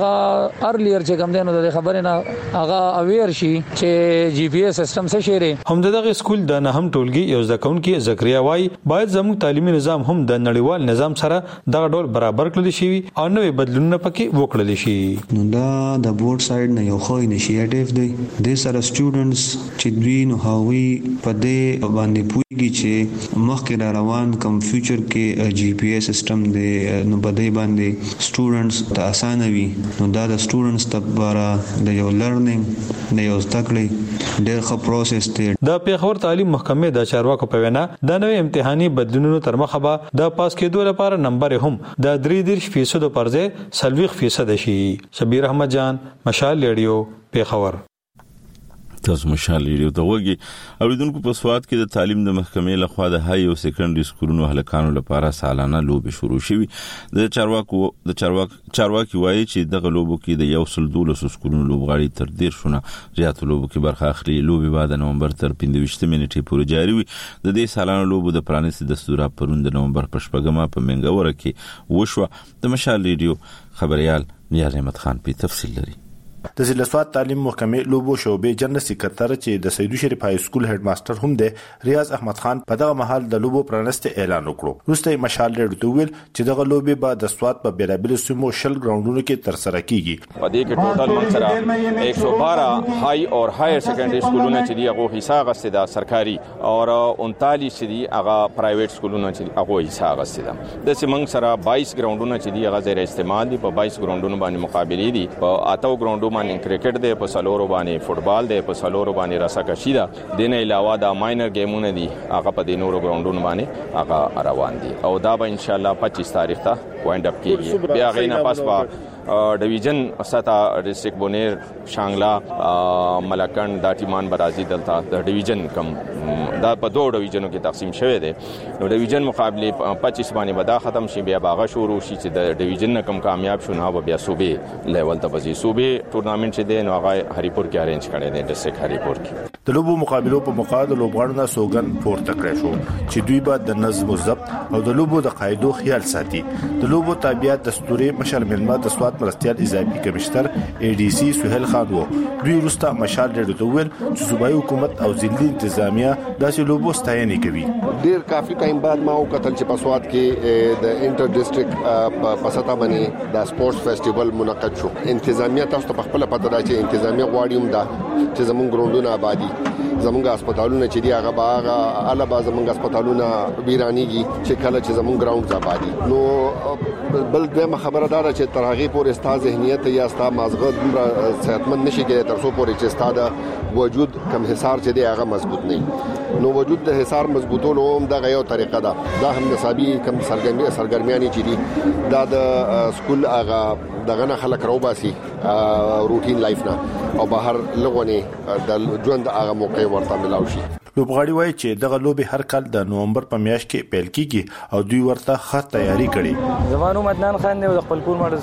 هغه ارلیر چې کوم دین د خبرې نه هغه اویر شي چې جی پی ایس سیستم څه شي. هم دغه سکول د نهم ټولګي یو ځکهونکي زکریا وای باید زموږ تعلیمي نظام هم د نړیوال نظام سره دغه ډول برابر کړل شي او نوې بدلونونه پکې وکړل شي. نو دا د بورډ سایډ نه یو خو انیشیټیو دی د سره سټوډنټس چې دوی نو هاوی په دې باندې پوهیږي چې مخکې را روان کم فیوچر کې جی پی ایس سیستم دی نو په دې باندې سټوډنټس ته اسانه وي. نو دا د سټوډنټس لپاره د یو لرنینګ د یو زده کړې ډېر ښه پروسس دی. د پیښور تعلیم محکمې د چارواکو په وینا د نوې امتحاني بدلونونو تر مخه به د پاس کېدو لپاره نمبر هم د درې دېرش فیصد پر ځای څلوېښت فیصد شي. شبیر احمد جان مشال ریډیو پیښور. تاسو مشال ریډیو ته وګورئ اوریدونکو په سواد کې د تعلیم د محکمې لخوا د های او سیکنډري سکولونو هلکانو لپاره سالانه لوبې شروع شوې. د چارواکو د چارواک چارواکي وایي چې دغه لوبو کې د یو سل دولس سکولونو لوبغاړي تر ډیر شونه زیات لوبو کې برخه اخلي. لوبې بعد د نومبر تر پنځه نیټې پورې جاري وي. د دې سالانه لوبو د پرانیستي دستور پرون د نومبر په شپږمه په منګوره کې وشو. د مشال ریډیو خبريال نیاز احمد خان په تفصیل لري. د ضلع سواد تعلیم محکمې لوبو شعبې جنرال سکرټر چې د سیدو شریف های سکول هډ ماستر هم دی ریاض احمد خان په دغه محل د لوبو پرانسته اعلان وکړو. وروسته مشال ریډیو ویل چې دغه لوبې به د سواد په بیلابل سیمو شل ګراوندونو کې تر سره کیږي. په دې کې ټوټل منځره एक सौ बारह های اور هایر سیکنډري سکولونه چې دی هغه حصہ غسته د سرکاري او انتالیس چې دی هغه پرایویټ سکولونه چې هغه حصہ غسته ده. د سیمنګ سره بایس ګراوندونه چې دی هغه زیر استعمال دي. په بایس ګراوندونو باندې مقابله دي. په اتو ګراوندونو باندې کرکټ دی، په سلورو باندې فوتبال دی، په سلورو باندې رساکشي ده. د نه علاوه د ماینر گیمونه دي هغه په د نورو ګراوندونو باندې هغه روان دي او دا به ان شاء الله پچیس تاریخ ته وایند اپ کیږي. بیا غینه پاس په ډیویژن ستا ډیسټریکټ بونیر شانګلا ملکند د ټیمان برازي دلته د ډیویژن کم دا په دوه ډیویژنو کې تقسیم شوی دی. نو ډیویژن مقابله پچیس باندې ودا ختم شي بیا باغه شروع شي چې د ډیویژن کم کامیاب شو نو بیا صوبې لیول ته وځي. صوبې ټورنامنت چې دی نو هغه هریپور کې ارینج کړی دی ډیسټریکټ هریپور کې. د لوبو مقابلو په مقابله لوبغاړو نه سوګن پورته کړی شو چې دوی به د نظم او ضبط او د لوبو د قاعدو خیال ساتي. د لوبو تابعیت دستوري مشر ملما د سواد مرستيال اضافي کمشنر اي ډي سي سهيل خان وو. دوی وروسته مشال ډېر ویل چې صوبایي حکومت او ضلعي انتظامیه داسې لوبو ستاینه کوي. ډېر کافي ټایم بعد ما وکتل چې په سواد کې د انټر ډیسټریکټ په ستا باندې د سپورتس فیسټیوال منعقد شو. انتظامیه تاسو ته خپل پته ده چې انتظامیه غواړي هم ده چې زمونږ ګراوندونه آبادي زمونږ هسپتالونه چې دی هغه باغه اله با زمونږ هسپتالونه ویرانیږي چې کله چې زمونږ ګراوند آبادي. نو بل دغه خبردار چې تر هغه پورې ستاسو ذهنیت یا ستاسو مازغه دومره صحتمند نشي کېدای تر څو پورې چې ستاسو وجود کم حصار چې دی هغه مضبوط نه. نو وجود د حصار مضبوطولو هم دغه یو طریقه ده. دا هم نصابي کم سرګرمي سرګرمیانی چې دی دا د سکول هغه دغه نه خلک راوباسي روټین لایف نه او بهر لغونه د ژوند هغه موقع ورته ملاوي شي. لوبغاړي وایي چې دغه لوبي هر کال د نومبر په میاشت کې پیل کیږي او دوی ورته ښه تیاری کړي. زمانو مدنان خان دی او خپل کور ماډل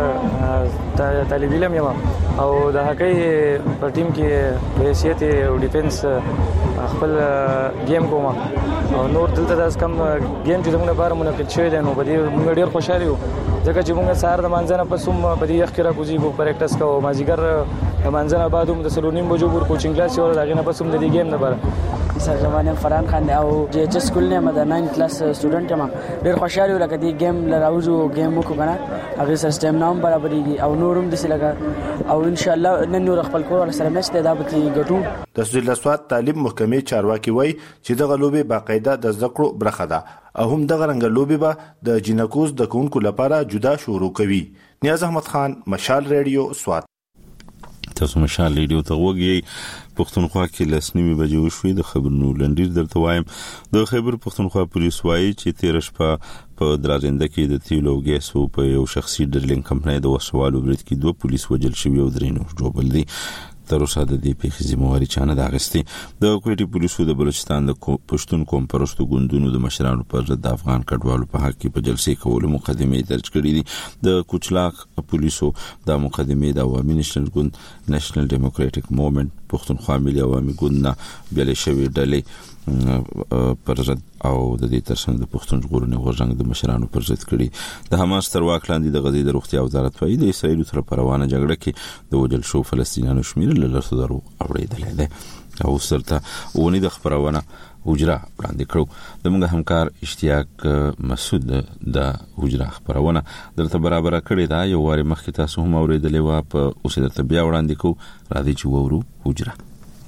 سکول طالب علم یم او د هکې په ټیم کې په حیثیت او ډیفنس خپل گیم کوم او نور دلته داس کم گیم چې موږ لپاره منعقد شوی دی نو په دې موږ ډیر خوشاله یو ځکه چې موږ سهار د مانځنه په سوم په دې وخت کې راکوزي وو پریکټس کوو مازیګر د مانځنه بعد هم د سلونیم بجو پور کوچینګ کلاس یو دغه نه په سوم د دې گیم نه بره. سر زمانه فران خان او جی ایچ اس سکول نه مده ناین کلاس سټوډنټ یم ډیر خوشاله یم لکه دې گیم لراوزو گیم وکړو کنه هغه سیستم نام برابرېږي او نورم د سلګه او ان شاء الله نن نور خپل کور سره مست دا به ګټو. د سجل اسوات تعلیم محکمې چارواکي وایي چې دغه لوبي باقاعده د زده کړو برخه ده او هم دغه رنګ لوبي به د جنکوز د کونکو لپاره جدا شروع کوي. نیاز احمد خان، مشال ریډیو، سوات. تاسو مشال ریډیو ته وګورئ. پښتونخوا کې لسنیمه بجې وشوې د خبرونو لنډیر درته وایم. د خیبر پښتونخوا پولیس وایي چې تیر شپه په درازنده کې د تیلو او ګیسو په یو شخصي ډرلینګ کمپنۍ د وسوالو برید کې دوه پولیس وژل شوي او درې نور ژوبل دي. تر اوسه د دې پیښې ذمہواري چا نه ده اخیستې. د کوټي پولیسو د بلوچستان د پښتون قوم پرستو ګوندونو د مشرانو پر ضد د افغان کډوالو په حق کې په جلسې کولو مقدمې درج کړې دي. د کوچلاک پولیسو د مقدمې د عوامي نېشنل ګوند، نېشنل ډیموکراټک موومېنټ، پښتونخوا ملي عوامي ګوند نه بیلې شوې ډلې پر ضد او د دې ترڅنګ د پښتون ژغورنې غورځنګ د مشرانو پر ضد کړي. د حماس تر واک لاندې د غزې د روغتیا وزارت وايي د اسرایل تر روانه جګړه کې د وژل شو فلسطینیانو شمېر له لسو درو اوریدلې ده او سرته ونی د خبرونه حجره وړاندې کړو. د موږ همکار اشتیاق مسعود د حجره خبرونه درته برابر کړی دا یو واره مخکې تاسو هم اوریدلې و په اوس درته بیا وړاندې کوو. را دي چې وورو حجره.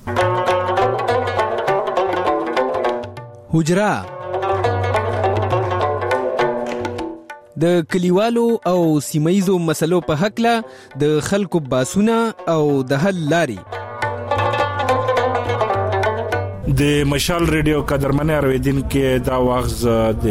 حجره د کلیوالو او سیمایزو مسلو په حق له د خلکو باسونه او د حل لاري. د مشال ریډیو قدرمن اوریدین کې دا واغز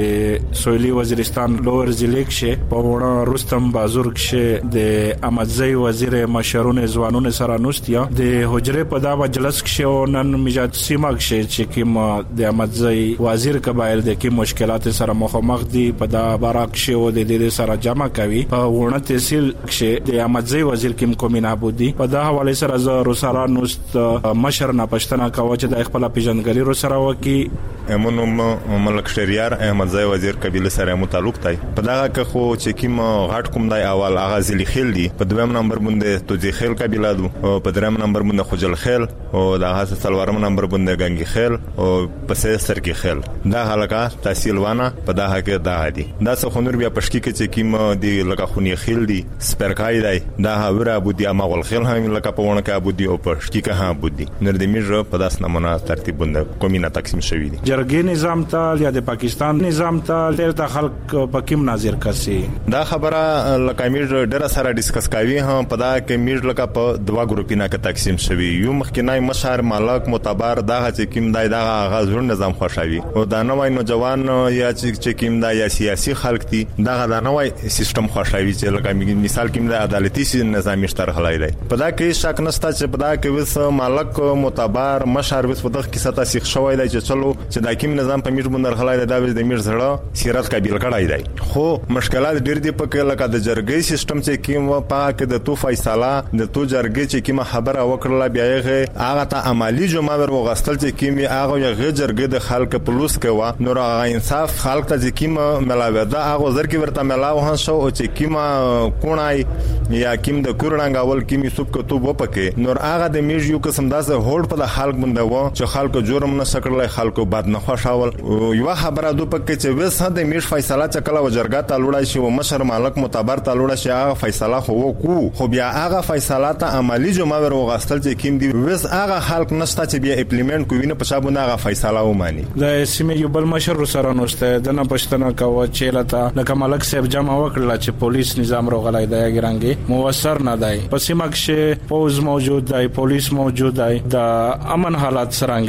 د سویلي وزیرستان لوور ضلع کې په وړه رستم بازرګ کې د امدزي وزیر مشرون ځوانونه سره نوستیا د حجره په دا مجلس کې نن میجات سیما کې چې کوم د امدزي وزیر قبایل د کې مشکلات سره مخامخ دي په دا باراک کې او د دې سره جمع کوي. په وړه تحصیل کې د امدزي وزیر کې کومین ابودي په دا حواله سره زه سره نوست مشر نه پښتنه کاوه چې د خپل پیژنګری رو سره وکی امونو ملک شریار احمد زای وزیر قبیله سره مو تعلق تای په دغه کې خو چې کیم غټ کوم دای اول اغه زلی خیل دی په دویم نمبر باندې توزی خیل قبیله دو او په دریم نمبر باندې خوجل خیل او دغه څلورم نمبر باندې غنګي خیل او په سر کې خیل دا حلقه تحصیل وانه په دغه کې دا دی دا څه خنور بیا پښکی کې چې کیم دی لکه خونی خیل دی سپرکای دی دا هوره ابو دی ما ول خیل هم لکه په ونه کې ابو دی او پښکی کې هم ابو دی نر دې میږه په داس نمونه ترتیب باندې کومینه تقسیم شوی دی. جرګې نظام ته یا د پاکستان نظام ته د خلک په کوم نظر کسي دا خبره لکه میږه ډېر سره ډیسکس کوي هم په دا کې میږه لکه په دوا ګروپینه کې تقسیم شوی یو مخکینای مشر مالک معتبر دا چې کیم دای دا غاز نظام خوشاوي او دا نوای نوجوان یا چې کیم دا یا سیاسي خلک دي دا دا نوای سیستم خوشاوي چې لکه مثال کیم دا عدالتي نظام شتر خلای دی په دا کې شک نشته چې په دا کې وس مالک معتبر مشر وس په دغه کې ستا سیخ شوی دی چې چلو چې دا کیم نظام په میټ باندې خلای دی دا د میټ زړه سیرت قابل کړای دی خو مشکلات ډیر دي په کې لکه د جرګې سیستم چې کیم و پاک د تو فیصله د تو جرګې چې کیم خبره وکړه بیا یې هغه ته عملی جمع ور وغستل چې کیم هغه یې جرګې د خلک پلوس کوا نور هغه انصاف خلک ته چې کیم ملاوي دا هغه زر کې ورته ملاو هان شو او چې کیم کونای یا کیم د کورنګ اول کیم سوب کتو و پکې نور هغه د میټ یو قسم داسه هوړ په خلک باندې و چې خلکو جرم نه سکړلای خلکو بد نه خوشاول یو خبره دو پکې چې وس هدا میټ فیصله چکلا وجرګا تعلق شي او مشر مالک معتبر تعلق شي هغه فیصله خو کو خو بیا هغه فیصله ته عملی جمع ور وغستل چې کیم دی وس هغه خلک نشته چې بیا اپلیمنٹ کوي نه پښابونه هغه فیصله وماني د سیمه یو بل مشر سره نوسته د نه پښتنه کاوه چې لته لکه ملک صاحب جمع وکړه چې پولیس نظام روغلای دی ګرانګي موثر نه دی په سیمه کې پوز موجود دی پولیس موجود دی د امن حالات سرانګي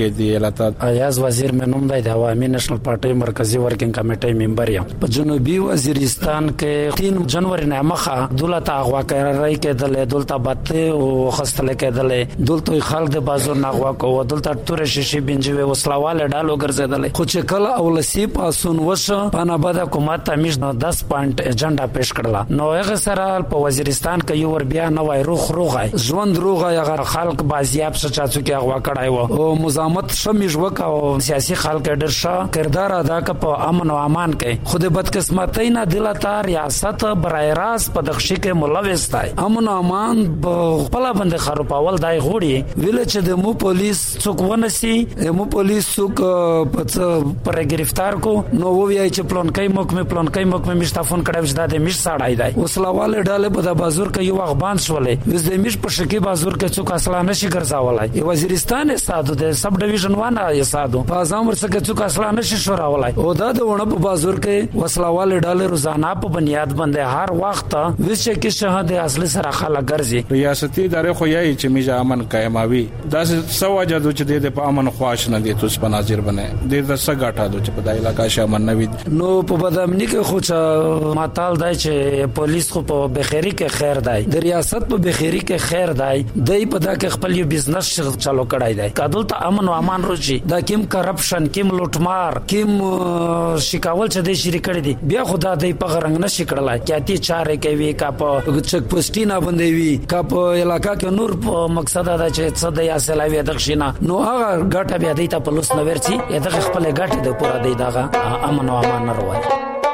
شوی دی لته ایاز وزیر منوم دی د عوامي نېشنل پارټي مرکزی ورکینګ کمیټې ممبر یم په جنوبي وزیرستان کې تین جنوري نه مخه دولت اغوا کوي کېدل دولت باته او خستل کېدل دولت خلک د بازار نغوا کو دولت تور شیشي بنجوي وسلاواله ډالو ګرځیدل خو چې کله اولسی پاسون وشو پانا بعد حکومت تمیش دس پوینټ ایجنډا پیش کړل نو هغه سره په وزیرستان کې یو ور بیا نو وای روخ روغای ژوند روغای هغه خلک بازیاب سچاڅو کې اغوا کړای وو او مزامت شمیج وکاو سیاسي خلک ډېر ښه کردار ادا ک په امن او امان کې خود بدقسمتۍ نه دلته ریاست برای راست په دغشي کې ملوث دی امن او امان په خپل باندې خرابول دای غوړي ویل چې د مو پولیس څوک ونسي مو پولیس څوک په پر گرفتار کو نو وایي چې پلان کای محکمه پلان کای محکمه مشتافون کړه چې د مش ساړای دی وسلاواله ډاله په د بازار کې یو اخبان شولې وز د مش په شکی بازار کې څوک اصلا نشي ګرځاولای وزیرستان استادو د سب ډیویژن وانه استادو په ځام ورڅخه څوک اصلا نشي شوراولای او دا د ونه په بازار کې وسلاواله ډاله روزانه په بنیاد باندې هر وخت وشه کې شهاده اصلي سره خلک ګرځي ریاستي ادارې خو یې چې میجا امن قائماوي دا څه وجه د چې د په امن خواش نه دي توس په ناظر بنه د څه غاټه د چې په دای علاقې شامل نه وي نو په بدامنی کې خو چې ماتال دی چې پولیس خو په بخیری کې خیر دی د ریاست په بخیری کې خیر دی دای په دا کې خپل یو بزنس چالو کړای دی کادل ته امن او امان روشي دا کیم کرپشن کیم لوټمار کیم شکاول چې د شری کړی دی بیا خدا دای په غرنګ نشي کړلای کیاتی چارې کوي کا په چک پوسټینا باندې وی کا په علاقہ کې نور مقصد دا چې څه د یاسلوی دښینا نو هغه ګټه بیا د ته پولیس نو ورچی دغه خپل ګټه د پورا دی دغه امن او امان نه وروي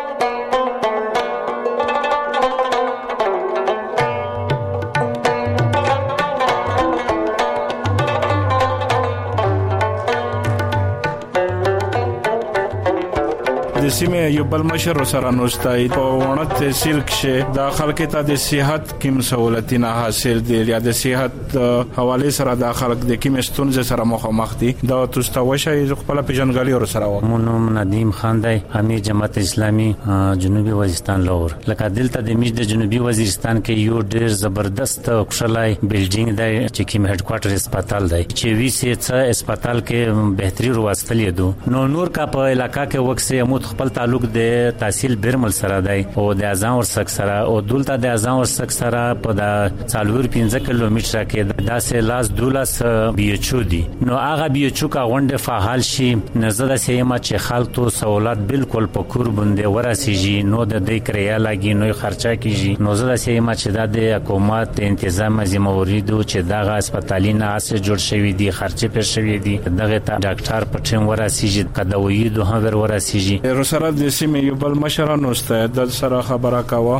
د سیمه یو بل مشر سره نوستای په ونه تحصیل کې د خلک ته د صحت کوم سہولتونه حاصل دي یا د صحت حواله سره د خلک د کوم ستونزې سره مخامخ دي دا تاسو وشي خپل پیژنګالي ور سره و مونږ ندیم خان دی همي جماعت اسلامي جنوبي وزیرستان لور لکه دلته د میج د جنوبي وزیرستان کې یو ډېر زبردست خوشالای بلډینګ دی چې کوم هډ کوارټر هسپتال دی چې وی سي څ هسپتال کې بهتري وروستلې دو نو نور کا په علاقہ کې وکسه مو خپل تعلق د تحصیل برمل سره دی او د ازان ورسک سره او دلته د ازان ورسک سره په د څلور پنځه کیلومتره کې داسې لاس دولس بیچو دي نو هغه بیچو کا غونډه فعال شي نزد سیمه چې خلکو سہولت بالکل په کور باندې ورسیږي نو د دې کریا لګي نو خرچه کیږي نو زده سیمه چې د حکومت تنظیم ذمہواری دو چې دغه هسپتالینه اسه جوړ شوی دي خرچه پر شوی دي دغه ته ډاکټر په ټیم ورسیږي کدوې دوه ور ورسیږي سره د سیمه یو بل مشرانو ست د سره خبره کاوه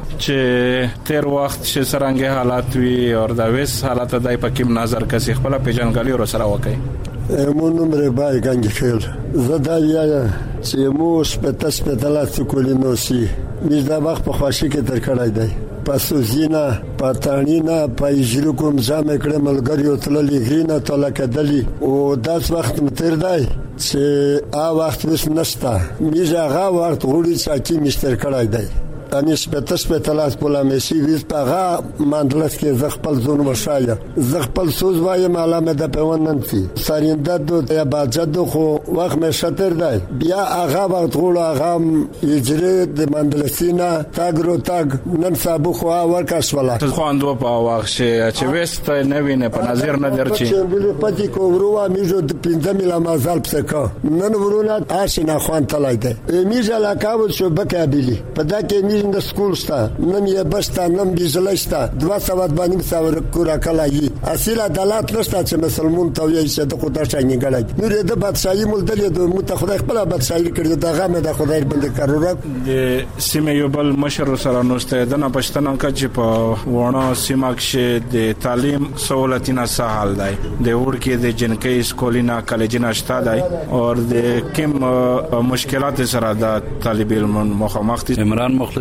چې تیر وخت چې سرانګه حالات وی او د ویس حالات دای په کوم نظر کسي خپل پیژنګالي ور سره وکي مو نمبر بای ګنګ خیر زدا یا چې مو سپتا سپتالات کولینوسی مې دا وخت په خوشي کې تر کړای دی پاسوزینا پاتانینا پایجلو کوم ځامه کړه ملګریو تللې غرینا تل کدلی او داس وخت متر دی چې ا وخت وس نشتا میزه غا وخت غوړي چې کی مستر کړای دی اني سپتا سپتالات کوله مې سی ویس پغه مندلس کې زغپل زون وشاله زغپل سوز وای معلومه ده په وننتي سارینده د یا باجد خو وخت مې شتر دی بیا هغه وخت غوړه هغه اجره د مندلسینا تاګرو تاګ نن صاحب خو ورکاس ولا خو اندو په واخ چې وست نه وینه په نظر نه درچی چې بل پتی کو وروا میجو د پنځه مل مازال پسکا نن ورونه آشنا خوان تلای دی میجه لا کاو شو بکابلی په دا کې د سکول ستا نن یې بستا نن بيزلستا دوا سواد باندې څاور کورا کلای اصل عدالت نشته چې مسلمان ته یې چې د خدای څنګه غړي نور د بادشاہي ملدل د متخدای خپل بادشاہي کړی دغه مې د خدای باندې کارورات د سیمه یو بل مشر سره نوسته د نه پښتنه کچ په ونه سیمه کې د تعلیم سہولتونه سهال دی د ور کې د جنکې سکولینا کالجنا شته دی او د کوم مشکلات سره د طالب علم مخامخ دي. عمران مخلص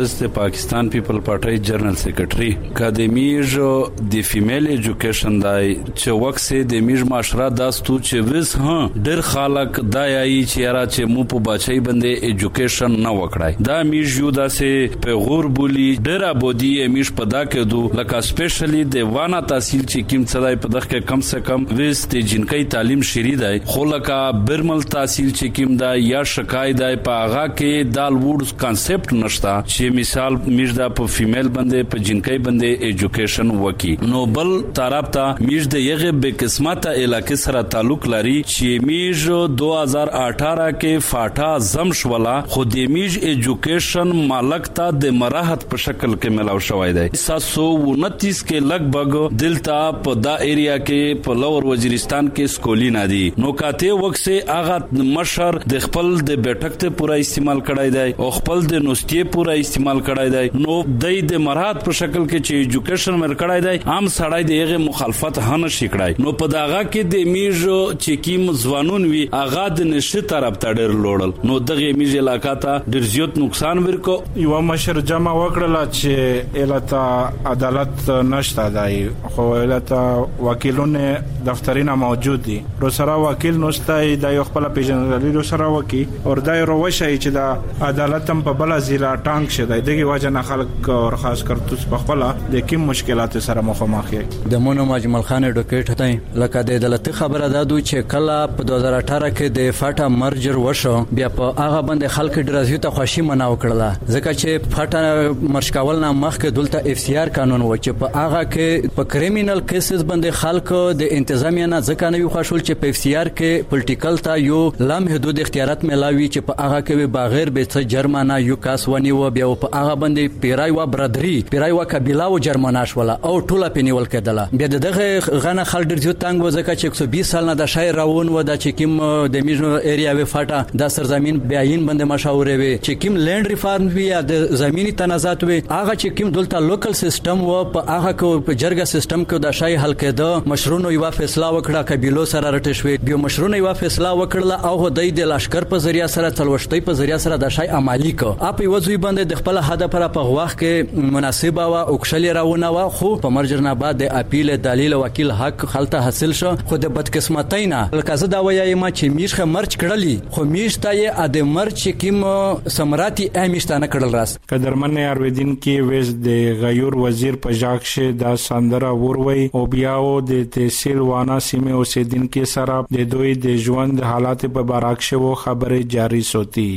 عباس د پاکستان پیپل پارټي جنرال سیکریټري کادمیج د فیمیل ایجوکیشن دای چې وکسه د میج معاشره داستو چې وس ها ډیر خلک دایي چې را چې مو په بچي باندې ایجوکیشن نه وکړای دا میج یو داسې په غور بولی ډیر ابودی میج پدا کېدو لکه سپیشلی د وانا تحصیل چې کیم څلای په دغه کم سے کم وس د جنکی تعلیم شری دی خو لکه برمل تحصیل چې کیم دا یا شکای دی په هغه کې دال وډز کانسپټ نشتا چې مثال میج دا په فیمیل باندې په جنکی باندې ایجوکیشن وکي نو بل طرف ته میج د یغه به قسمت علاقې سره تعلق لري چې میج دو هزار اٹھارہ کې فاټا زمشولا خو د میج ایجوکیشن مالک ته د مراحت په شکل کې ملاو شوی دی سات سو انتیس کې لګبګ دلتا په دا ایریا کې په لور وزیرستان کې سکولینا دي نو کاته وکسه اغه مشر د خپل د بیٹک ته پورا استعمال کړای دی او خپل د نوستي پورا استعمال کړای دی نو د د مراد په شکل کې چې ایجوکیشن مر کړای دی عام سړی دغه مخالفت هنه شکړای نو په داغه کې د میج چې کیم ځوانون وی اغا د نشه طرف ته ډیر لوړل نو دغه میج علاقہ ته ډیر زیات نقصان ورکو یو مشر جمع وکړل چې الته عدالت نشته دی خو الته وکیلونه دفترینه موجود دي رو سره وکیل نوستای د یو خپل پیژندل رو سره وکی او دای روشي چې د عدالت هم په بل ضلع ټانک شته دغه وجه نه خلک او خاص کر توس په خپل د کوم مشکلات سره مخامخ دي د مونو مجمل خان اډوکیټ هتای لکه د عدالت خبره دادو چې کله په دو هزار اٹھارہ کې د فاټا مرجر وشو بیا په هغه باندې خلک ډرازیو ته خوشي مناو کړله ځکه چې فاټا مرشکول نه مخکې دلته اف سی آر قانون و چې په هغه کې په کریمینل کیسز باندې خلک د انتظامیه نه ځکه نه یو خوشول چې په اف سی آر کې پولیټیکل تا یو لام حدود اختیارات ملاوي چې په هغه کې بغیر به جرمانه یو کاس ونی و بیا په هغه باندې پیرای و برادری پیرای و قبيله و جرماناش ولا او ټوله پنیول کېدله بیا دغه غنه خل ډیر زیات تنگ و ځکه چې ایک سو بیس سال نه د شای راون و د چې کیم د میجنو ایریا و فاټا د سرزمین بیاین باندې مشاوره وي چې کیم لند ریفارم وی یا د زمینی تنازعات وي هغه چې کیم دلته لوکل سیستم و په هغه کې په جرګه سیستم کې د شای حل کېده مشرونو یو فیصله وکړه قبيلو سره رټشوي بیا مشرونو یو فیصله وکړه او د د لشکر په ذریعہ سره تلوشتي په ذریعہ سره د شای عملی کو اپ یو ځوی باندې د خپل هدف پر په وخت کې مناسبه وا او کښلی راونه وا خو په مرجر نه بعد د اپیل دلیل وکیل حق خلته حاصل شو خو د بدقسمتۍ نه لکه دا وایي ما چې میشخه مرچ کړلی خو میشته یې ا د مرچ کیم سمراتی امیشتانه کړل راس قدرمن ارویدین کې وز د غیور وزیر پجاک شه د ساندرا وروي او بیاو د تحصیل وانا سیمه اوسیدین کې سره د دوی د ژوند حالات په باراک شو خبره جاری سوتی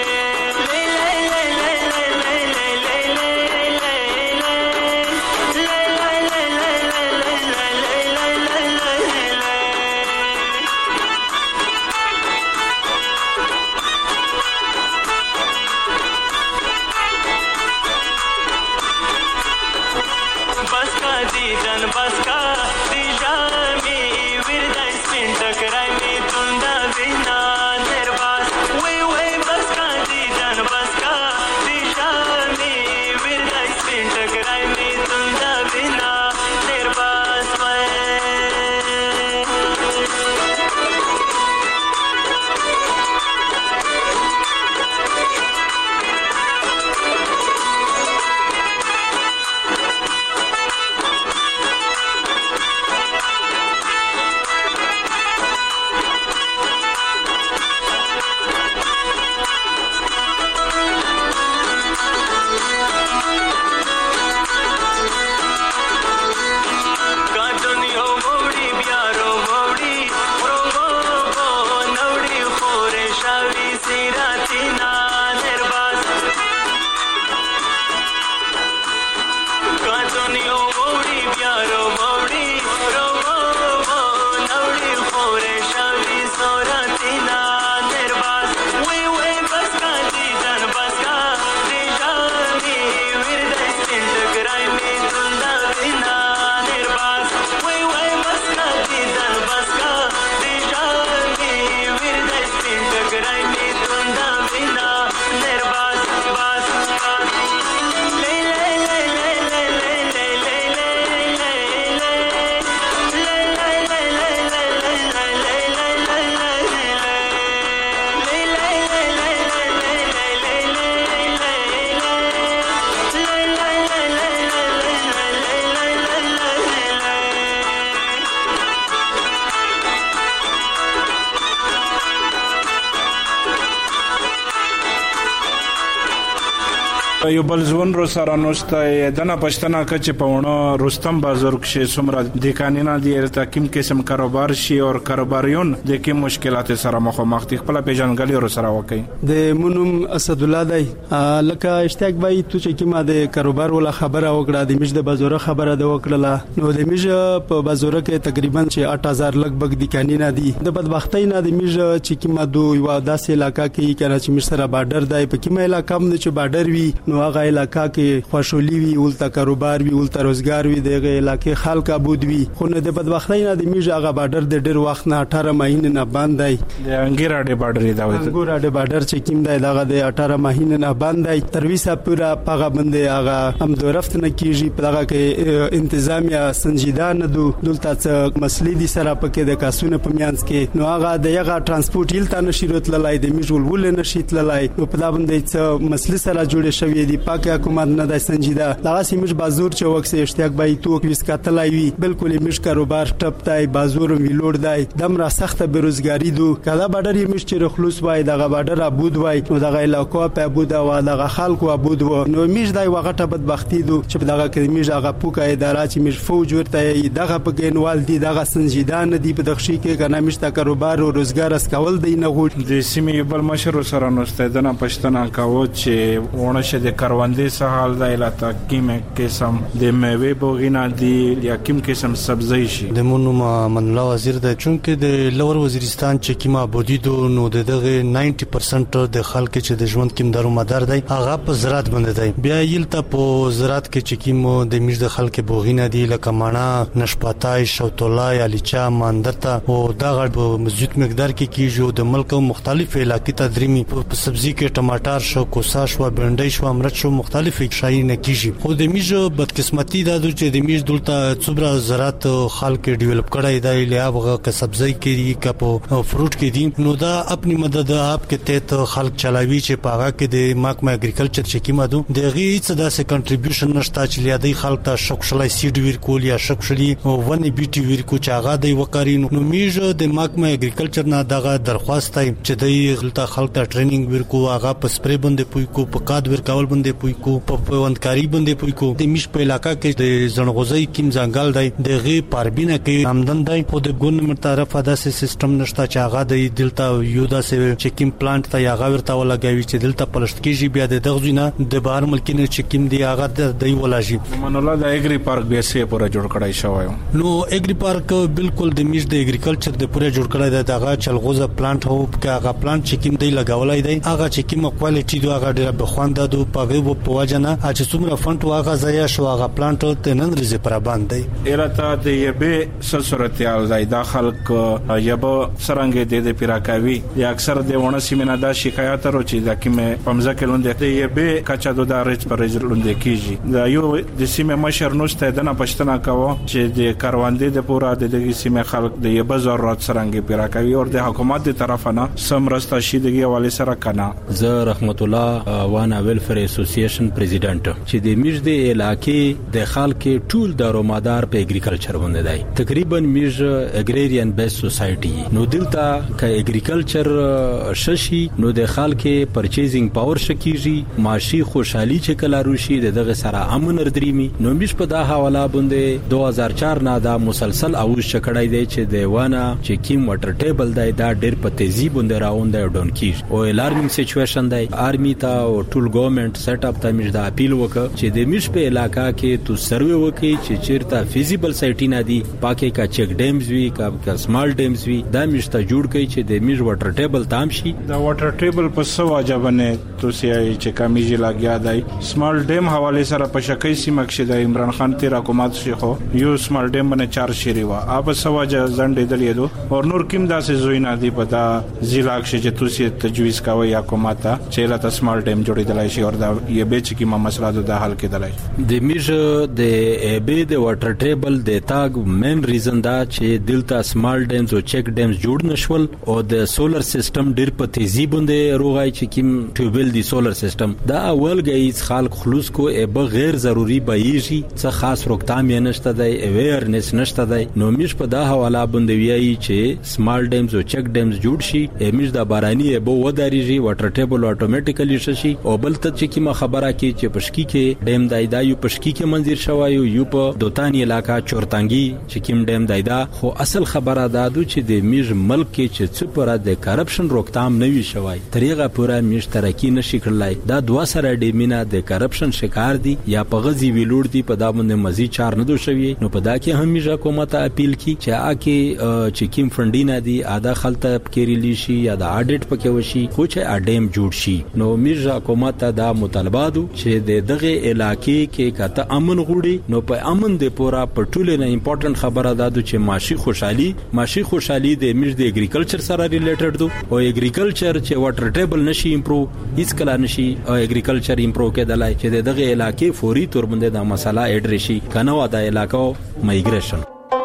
La یو بل ځون رو سره نوسته دنه پښتنه کچ پهونه رستم بازار کې سمره د قانونا دی ارتکیم قسم کاروبار شي او کاروباریون د کې مشکلات سره مخ مخ خپل پیژنګلی رو سره وکي د مونم اسد الله دی لکه اشتیاق بای تو چې کیما د کاروبار ولا خبره وکړه د مجد بازار خبره د وکړه نو د مج په بازار کې تقریبا چې آठ هزار لګبګ د قانونا دی د بدبختی نه د مج چې کیما دو یو داسې علاقہ کې کنه چې مش سره بارډر دی په کیما علاقہ هم چې بارډر وی نو هغه علاقہ کې خوشحالي وی ولته کاروبار وی ولته روزګار وی دغه علاقې خلک ابود وی خو نه د بدبختی نه د میژه هغه بارډر د ډیر وخت نه اठारह مهینه نه باندې د انګیراډي بارډر دا وایي انګیراډي بارډر چې کیم دی دغه د اठारह مهینه نه باندې تر ویسه پورا پغه باندې هغه هم درفت نه کیږي په دغه کې انتظامیه سنجیده نه دو دلته څه مسلې دي سره پکې د کاسونه په میانس کې نو هغه د یغه ترانسپورت هلته نشي راتللای د میژول ول نشي تللای نو په دا باندې څه مسلې سره جوړې شوې دي پاکه حکومت نه د سنجیده دغه سیمج بازور چې وکسه اشتیاق بای تو کیس کتلای وی بالکل میش کاروبار ټپ تای بازور وی لوړ دی دمره سخت بیروزګاری دو کله بارډر یې مش چې خلوص وای دغه بارډر ابود وای نو دغه علاقې په ابود او دغه خلکو ابود و نو میش دای وغټه بدبختی دو چې دغه کې میش هغه پوکه اداره چې میش فوج ورته دغه پګینوال دی دغه سنجیده نه دی په دغشي کې کنه میش تا کاروبار او روزګار اس کول دی نه غوټ د سیمې بل مشر سره نوسته دنه پښتنه کاوه چې ونه شه د کاروندې سهال د علاقه کې قسم د میوه بوغینا دی یا کوم قسم سبزی شي د مونږ من الله وزیر د چونکه د لور وزیرستان چې کیما بودیدو نو دغه نود درجه د خلک چې د ژوند کیم درو مدار دی هغه په زراعت باندې دی بیا یلته په زراعت کې چې کیمو د میژ د خلک بوغینا دی لکه مانا نشپاتای شوتولای الیچا ماندرتا او دغه په مسجد مقدار کې کیږي د ملک مختلف علاقې ته درېمي په سبزی کې ټماټر شو کوسا شو بنډۍ شو امرت شو مختلف شای نه کیږي خو د میژ بدقسمتي دا چې د میژ دلته څومره زراعت خلک ډیولپ کړای دی لهغه ک سبزی کې کپ فروټ کې دي نو دا خپل مدد اپ کې ته خلک چلاوي چې پاغه کې د محکمه اګریکلچر چې کیمه دو دغه هیڅ داسې کنټریبیوشن نشته چې لیادي خلک ته شکشلای سیډ ور کول یا شکشلی ونی بیټي ور کو چې هغه دی وکړي نو میژ د محکمه اګریکلچر نه دغه درخواست دی چې د غلطه خلک ته ټریننګ ور کو هغه په سپری باندې پوي کو په کاد ور کول باندې پوي کو په پوندکاری باندې پوي کو د میش په علاقہ کې د زنغوزي کیم ځنګل دی دغه پاربینه کې آمدن دی خو د ګورنمنت طرفه داسې سیستم نشته چې هغه د دلته یو داسې چکیم پلانټ ته هغه ورته ولګوي چې دلته پلشت کېږي بیا د دغزونه د بهر ملکینو چکیم دی هغه د دی ولاجی من الله د اګری پارک به سه پورا جوړ کړای شوی نو اګری پارک بالکل د میش د اګریکلچر د پورا جوړ کړای دی دغه چلغوزه پلانټ هو کې هغه پلانټ چکیم دی لګولای دی هغه چکیم کوالټي دوه هغه ډیره بخوانده دو پغه په وجنه چې څومره فند واغه ځای شو هغه پلانټ ته نن ریزه پر باندې ایرته د یبه سسرتیال ځای داخل ک یبه سرنګ د د پیراکاوی یا اکثر د ونه سیمه دا شکایت ورو چې د کیمه پمزه کلوند د یبه کچا د دارچ پر رجلوند کیږي دا یو د سیمه مشر نوسته د نه پښتنه کاوه چې د کاروندې د پورا د دغه سیمه خلک د یبه ضرورت سرنګ پیراکاوی او د حکومت د طرفه سم راسته شي دغه حواله سره کنه زه رحمت الله وانا ویلفیر اسوسییشن پریزیډنټ چې د میژ د علاقې د خلک ټول دارومدار په اګریکلچر باندې دی تقریبا میژ اګریریان بیس سوسایټي نو دلته ک اګریکلچر ششي نو د خلک پرچیزینګ پاور شکیږي معاشي خوشحالي چې کلا روشي دغه سره امن دریمي نو میژ په دا حواله باندې دو هزار چار نه دا مسلسل اوس چکړای دی چې دیوانه چې کیم واټر ټیبل دی دا ډیر په تیزی باندې راوند ډون کیږي او الارمینګ سچويشن دی آرمی ته او ټول ګورنمنت سیټ اپ ته میژ دا اپیل وکړه چې د میژ په علاقہ کې تو سروې وکړي چې چیرته فیزیبل سایټ نه دی پاکه کا چیک ډیمز وی کا سمال ډیمز وی دا میژ ته جوړ کړي چې د میژ واټر ټیبل تام شي دا واټر ټیبل په سو واجبنه تو سی چې کمیږي لاګیا دی سمال ډیم حواله سره په شکای سیمه کې د عمران خان تیر حکومت شي خو یو سمال ډیم باندې چار شری وا اپ سو واجه زنډ دلیدو او نور کیم داسې زوینا دی په دا ضلع کې چې تو سی تجویز کاوه یا حکومت چې لا سمال ډیم جوړې دلای شي او دا یې به چې کی مسله د حل کې دلای د میژ د ایبه د واټر ټیبل د تاګ مین ریزن دا چې دلته سمال ډیمز او چیک ډیمز جوړ نشول او د سولر سیستم ډیر په تیزی باندې روغای چې کیم ټیوبل دی سولر سیستم دا اول غیز خلق خلوص کو ایبه غیر ضروری بایږي څه خاص روکتام یې نشته دی اویرنس نشته دی نو میژ په دا حواله باندې ویایي چې سمال ډیمز او چیک ډیمز جوړ شي میژ د باراني ایبه وداريږي واټر ټیبل اتوماتیکلی شي او بل ته چې چې کیمه خبره کې چې پشکی کې ډیم دایدا یو پشکی کې منځیر شوی یو په دوتانی علاقہ چورتانګي چې کیم ډیم دایدا خو اصل خبره دا دو چې د میج ملک کې چې څه پر د کرپشن روکتام نوي شوی طریقه پورا میش ترقی نشي کړلای دا دوا سره ډیمینا د کرپشن شکار دي یا په غزي ویلوړ دي په دا باندې مزي چار نه دو شوی نو په دا کې هم میج حکومت اپیل کی چې اکه چې کیم فندینه دي ادا خلطه کېریلی شي یا د اډیټ پکې وشي خو چې اډیم جوړ شي نو میج حکومت دا مطالبه دو چې د دغه علاقې کې کته امن غوړي نو په امن د پورا پټول نه امپورټنت خبره ده چې معاشي خوشحالي معاشي خوشحالي د میج د اګریکلچر سره ریلیټډ دو او اګریکلچر چې واټر ټیبل نشي امپروو هیڅ کله نشي او اګریکلچر امپروو کېدلای چې دغه علاقې فوري تور باندې د مسله اډریشي کنه وا د علاقو مایګریشن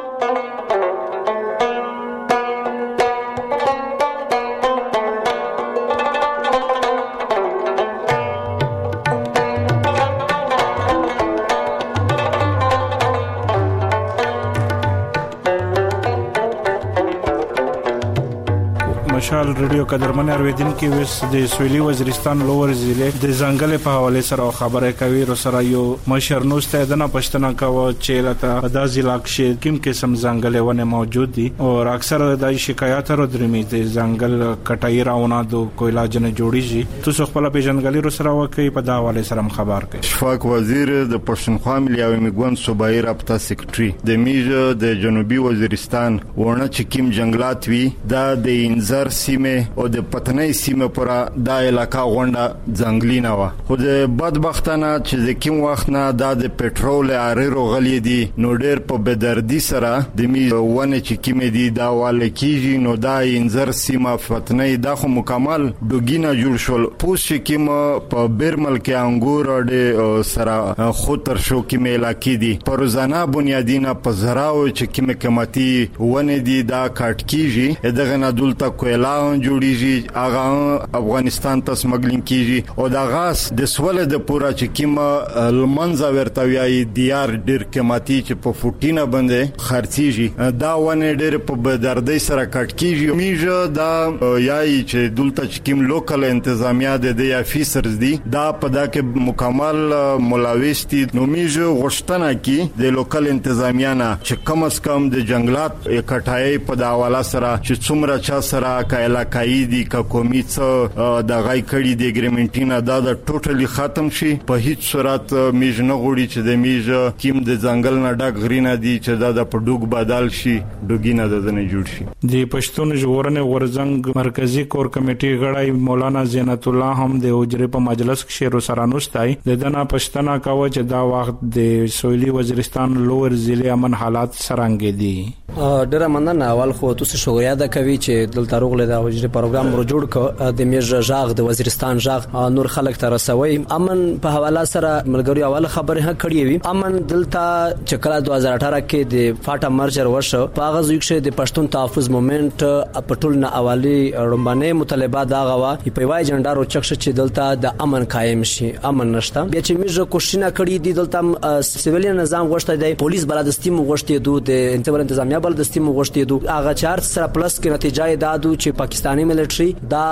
مشال ریډیو قدرمن اوریدونکو وس د سویلي وزیرستان لوور ضلع د ځنګل په حواله سره خبره کوي رو سره یو مشر نوسته دنه پښتنه کاوه چې لته د ضلع کې کوم قسم ځنګل ونه موجود دي او اکثر د شکایت ورو درمي د ځنګل کټای راونه د کویلا جن جوړیږي تاسو خپل پیژنګلی رو سره وکي په دا حواله سره خبر کوي شفاق وزیر د پښتونخوا ملي او میګون صوبایي رابطه سیکریټري د میجه د جنوبي وزیرستان ورنه چې کوم جنگلات وی دا د انزر سیمه او د پتنۍ سیمه پر دا علاقہ غونډه ځنګلی نه و خو د بدبختانه چې د کوم وخت نه د پټرول اړیرو غلي دي نو ډېر په بدردي سره د می ونه چې کیمه دي دا واله کیږي نو دا انزر سیمه پتنۍ دا خو مکمل دوګینه جوړ شول پوس چې کیمه په بیرمل کې انګور د سره خو تر شو کیمه علاقې دي په روزانه بنیادینه په زراو چې کیمه قیمتي ونه دي دا کټ کیږي دغه نه دلته کویلا جوړیږي هغه افغانستان ته سمګلینګ کیږي او دا غاز د سوله د پورا چې کیمه لمنځه ورتوي دیار ډیر قیمتي چې په فوټینه باندې خرڅيږي دا ونه ډیر په بدردۍ سره کټ کیږي میجه دا یای چې دلته چې کیم لوکل انتظامیه د دی افیسرز دي دا په دا کې مکمل ملاويستي نو میجه غشتنه کی د لوکل انتظامیه نه چې کم از کم د جنگلات کټای په دا حواله سره چې څومره چا سره کایلا کایدی کا کومیڅ د غای کړي د اګریمنټینا دا د ټوټلی ختم شي په هیڅ صورت میج نه غوړي چې د میج کیم د ځنګل نه ډک غرینه دي چې دا د پډوګ بدل شي دوګینه د نه جوړ شي د پښتون ژغورنې ورزنګ مرکزی کور کمیټې غړی مولانا زینت الله هم د اوجره په مجلس کې شیرو سرانوستای د دنا پښتنه کاوه چې دا وخت د سویلي وزیرستان لوور ضلع امن حالات سرانګې دي ډیره مننه اول خو تاسو شویا د کوي چې دلته روغله د اوجره پروګرام ور جوړ ک د میج ژاغ د وزیرستان ژاغ نور خلک تر رسوي امن په حواله سره ملګری اول خبره ها کړی وي امن دلته چکلا دوه هزار اټھارہ کې د فاټا مرجر وشو په غو یو د پښتون تحفظ موومېنټ پټول نه اوالي رومبانه مطالبه دا غوا په وای جنډار او چکش چې دلته د امن قائم شي امن نشته بیا چې میج کوښښ کړی دي دلته سیویلین نظام غوښته دی پولیس بلدستي مو غوښته دو د انتظار انتظامیه بلدستي مو غوښته دو هغه چارت سره پلس کې نتیجه دادو چې پاکستانی ملټری دا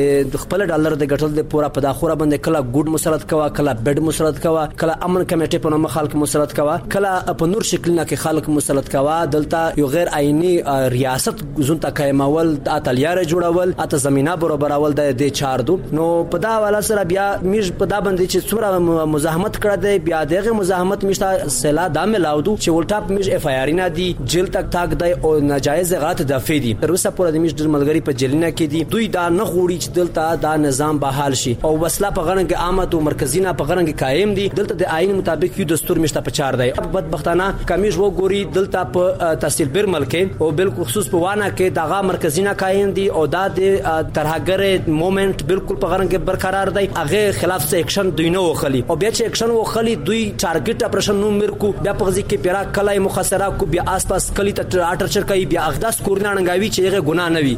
د خپل ډالر د ګټل د پورا په داخوره باندې کله ګډ مسرت کوا کله بډ مسرت کوا کله امن کمیټه په نوم خلک مسرت کوا کله په نور شکل نه کې خلک مسرت کوا دلته یو غیر عیني ریاست زونته قائمول د اتلیار جوړول اته زمينه برابرول د دې چار دو نو په دا والا سره بیا میج په دا باندې چې څومره مزاحمت کړه دی بیا دغه مزاحمت مشته سلا د ملاودو چې ولټاپ میج اف آی آر نه دی جیل تک تاک دی او ناجایز غلط دفې دي تر اوسه پورې د میج د ملګری په جیلینه کې دي دوی دا نه غوړي چې دلته دا نظام بحال شي او وسله په غرنګ آمد او مرکزینه په غرنګ قائم دي دلته د آئین مطابق یو دستور مشته په چار دی بدبختانه کمیج و ګوري دلته په تحصیل بیرمل کې او بل خصوص په وانه کې دغه مرکزینه قائم دي او دا د ترهګر موومېنټ بالکل په غرنګ برقرار دی هغه خلاف څه اکشن دوی نه وخلی او بیا چې اکشن وخلی دوی ټارګټ اپریشن نو مر کو بیا په ځکه کې پیرا کلای مخسره کو بیا آس پاس کلی ته اټر چر کوي بیا اغداس کورنانګاوي چې هغه ګناه نه وي او بیا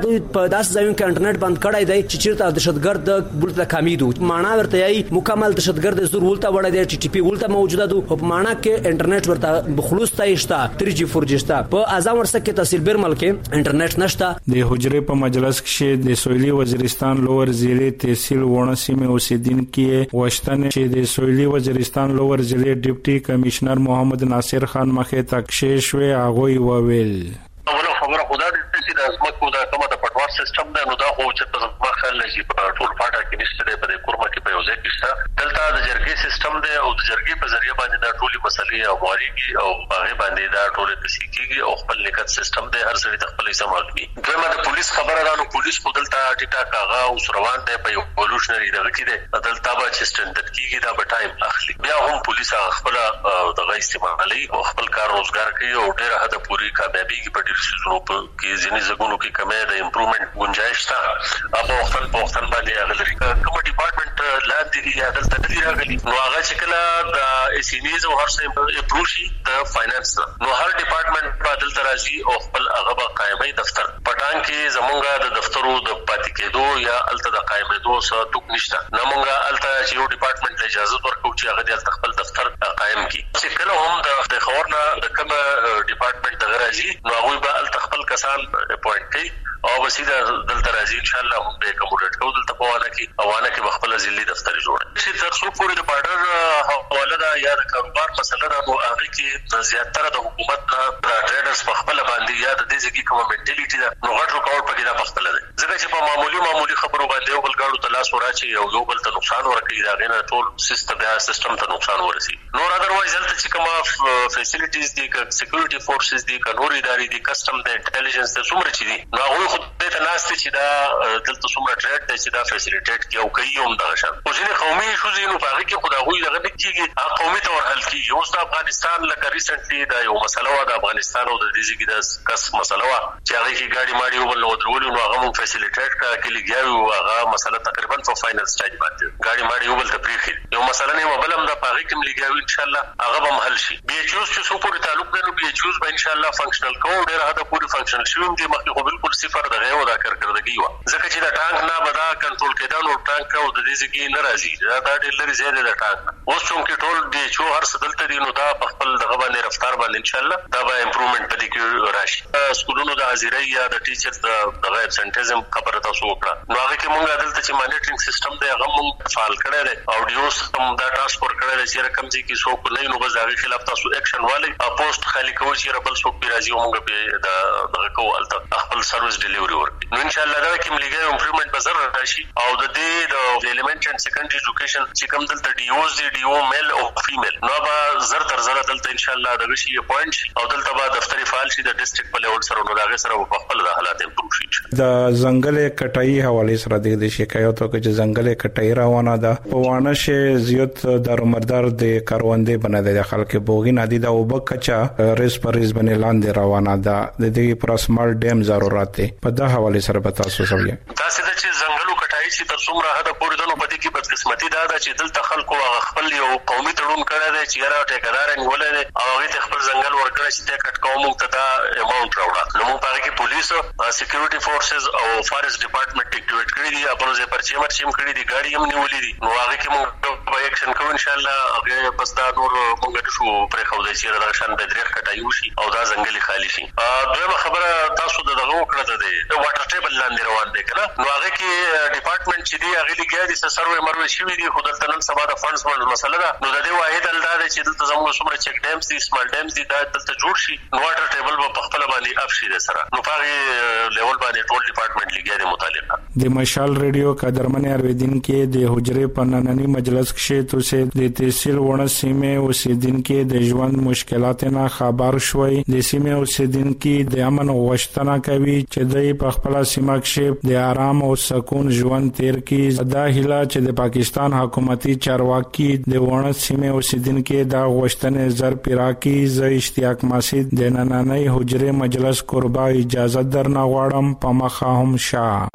دوی په داس ځایونو کې انټرنیټ بند کړای دی چې چیرته دهشتګرد بولته کامیدو معنا ورته یي مکمل دهشتګرد زور ولته وړه دی ټي ټي پی ولته موجوده دو په معنا کې انټرنیټ ورته بخلوص تایشتا تری جی فور جی شتا په اعظم ورسکه کې تحصیل بیرمل کې انټرنیټ نشتا. د حجرې په مجلس کې د سویلي وزیرستان لوور ضلع تحصیل وونه سیمه اوسیدونکو وشتن چې د سویلي وزیرستان لوور ضلع ډیپټي کمشنر محمد ناصر خان مخه تکشیش وی هغه وویل اوله خبره خدا دې چې د ازمکو دا کومه د پټوار سیستم دی نو دا خو چې په ځمکه خل لشي په ټول پټه کې نشته دی په کورما کې په یو ځای کې شته دلته د جرګې سیستم دی او د جرګې په ذریعہ باندې دا ټولي مسلې او واریږي او هغه باندې دا ټول تسکیږي او خپل لیکت سیستم دی هر څه د خپل حساب معلومي. دویمه د پولیس خبره ده نو پولیس په دلته ټیټا کاغه او سروان دی په یو اِوولوشنري دغه کې دی دلته به چې سټنډرډ کیږي دا به ټایم اخلي بیا هم پولیس خپل دغه استعمالي او خپل کار روزګار کوي او ډیره حد پوری کامیابی کې په ډیر څه کې ځینې ځګونو کې کمه د امپروومنت گنجائش تا اب وختن په وختن باندې اغلري کوم ډپارټمنټ لاندې دی عدالت ته دی راغلي نو هغه چې کله د اسینیز او هر څه امپروو شي د فاینانس نو هر ډپارټمنټ په عدالت راځي او خپل هغه قائمي دفتر پټان کې زمونږه د دفترو د پاتې کېدو یا الته د قائمېدو څه ټوک نشته نو مونږه الته چې یو ډپارټمنټ اجازه ورکړو چې هغه د خپل دفتر قائم کړي چې کله هم د خورنا د کوم ډپارټمنټ د راځي نو هغه به الته خپل کسان اپوینټ کړي او وسیده دلته راځي ان شاء الله هم به کوموډیټ کوو دلته په وانا کې اوانه کې خپل ځلې دفتر جوړ شي تر څو پورې د بارډر حواله ده یا د کاروبار مسله ده نو هغه کې زیاتره د حکومت نه ټریډرز په خپل باندې یا د دې ځکه کوم منټالیټي ده نو غټ رکاوټ پکې ده په خپل ده ځکه چې په معمولی معمولی خبرو باندې یو بل ګاډو تلاش ورچي او یو بل ته نقصان ورکړي دا غنه ټول سیستم یا سیستم ته نقصان ورسي نور اذروایز دلته چې کومه فیسیلیټیز دي سکیورټي فورسز دي قانوني ادارې دي کسٹم د انټيليجنس ته څومره چي دي نو هغه خو ته ناشته چې دا دلته څومره ټریډ دی چې دا فیسیلیټیټ کیو کوي هم دا شان او ځینې قومي ایشوز یې نو په هغه کې خدای دغه د کیږي هغه قومي تور حل کیږي اوس د افغانستان لکه ریسنټلی دا یو مسله و د افغانستان او د دې ځګې د کس مسله و چې هغه کې ګاډي ماډي وبل نو درول نو هغه مو فیسیلیټیټ کا کې لګیاو هغه مسله تقریبا په فائنل سټیج باندې ګاډي ماډي وبل ته پریخي یو مسله نه وبلم د پاغي کې لګیاو ان شاء الله هغه به حل شي بي ایچ اوز چې څو پورې تعلق دی نو بي ایچ اوز به ان شاء الله فنکشنل کوو ډیره هدا پوری فنکشنل شي هم دي مخکې خو بالکل صفر دغه و دا کارکردګي و ځکه چې دا ټانک نه بدا کنټرول کېدل او ټانک او د دې ځکه نه راځي دا د ډېر لري زیاده د ټانک اوس څوم کې ټول دی چې هر څه دلته دی نو دا په خپل دغه باندې رفتار باندې ان شاء الله دا به امپروومنت پدې کې راشي سکولونو د حاضرۍ یا د ټیچر د دغه ابسنټیزم خبره تاسو وکړه نو هغه کې مونږ دلته چې مانیټرینګ سیستم دی هغه مونږ فعال کړی دی اډیوز هم دا ټرانسفر کړی دی چې رقم چې کې څوک نه نو غزاغي خلاف تاسو اکشن والي پوسټ خالي کوي چې ربل څوک راځي مونږ په د دغه کو الته خپل سرویس ډیلیوري ورکړي نو ان شاء الله دا کوم لګي امپروومنت بزر راشي او د دې د ایلیمنټ اند سیکنډري ایجوکیشن چې کوم دلته ډي اوز دی ډي او میل او فیمیل نو به زر تر زر دلته ان شاء الله دغه شی پوینټ او دلته به دفتری فعال شي د ډیسټریکټ په لیول سره نو دغه سره په خپل د حالات امپروو شي د ځنګل کټای حواله سره د شکایت او چې ځنګل کټای روانه ده په وانه شي زیات دارومردار د کاروندې بنه د خلک بوغي نادي دا وبکچا ریس پر ریس باندې لاندې روانه ده د دې پر سمال ډیم ضرورت دی په دا حواله سره به تاسو سمجه تاسو د چې زنګلو کټای چې تر څومره حد پورې دنو پدې کې بدقسمتي دا ده چې دلته خلکو خپل یو قومي تړون کړی دی چې را ټیکدار نیولې دي او هغه خپل زنګل ورکړی چې ته کټ کوم ته دا اماونټ راوړه نو موږ پاره کې پولیس سکیورټي فورسز او فارست ډپارټمنټ اکټیویټ کړی دي خپل ځای پر چې مرچم کړی دي ګاډي هم نیولې دي نو هغه کې موږ په اکشن کوو ان شاء الله هغه بس دا نور موږ شو پرې خو دې چې دا شان به درې کټایو شي او دا زنګلي خالی شي دویمه خبره تاسو دغه وکړه ده د واټر ټیبل لاندې روان دي کنه نو هغه کې ډپارټمنټ چې دی هغه لګیا دي سروې مروي شي دي خو دلته نن سبا د فندز باندې مسله ده نو د دې واحد انداز چې دلته زموږ څومره چک ډیمز دي سمال ډیمز دي دا دلته جوړ شي نو واټر ټیبل په خپل باندې اف شي د سره نو په لیول باندې ټول ډپارټمنټ لګیا دي متعلقه د مشال ریډیو قدرمن ارویدین کې د حجرې پنننی مجلس کې توسه د تحصیل ونه سیمه اوسیدونکو د ژوند مشکلات نه خبر شوي د سیمه اوسیدونکو د امن غوښتنه کوي چې د په خپل سیمه کې د آرام او سکون ژوند تیر کړي دا هیله چې د پاکستان حکومتي چارواکي د ونه سیمه اوسیدونکو د غوښتنې زر پیراکي ز اشتیاق مسجد د نننی حجرې مجلس قربا اجازه درنه غواړم په مخه هم شاه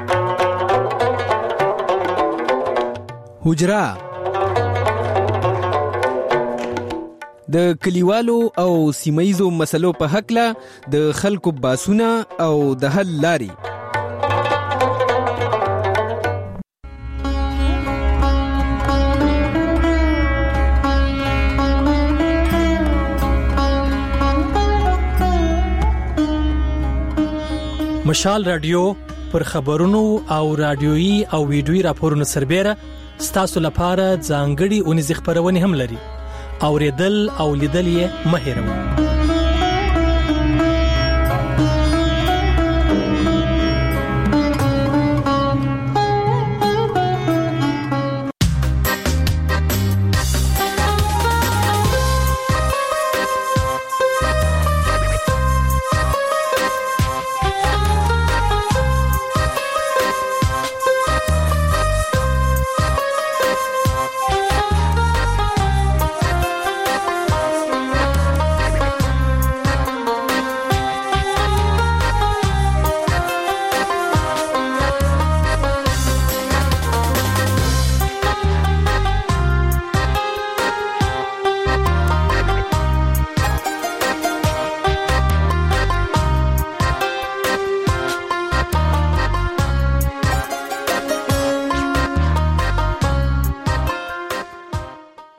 حجرا د کلیوالو او سیمایزو مسلو په حق له د خلکو باسونه او د حل لاري مشال رادیو پر خبرونو او رادیويي او ویډیويي راپورونو سربېره ستاسو لپاره ځانګړي اونیز خبرونه هم لري. اوریدل او لیدل یې مه هېروئ.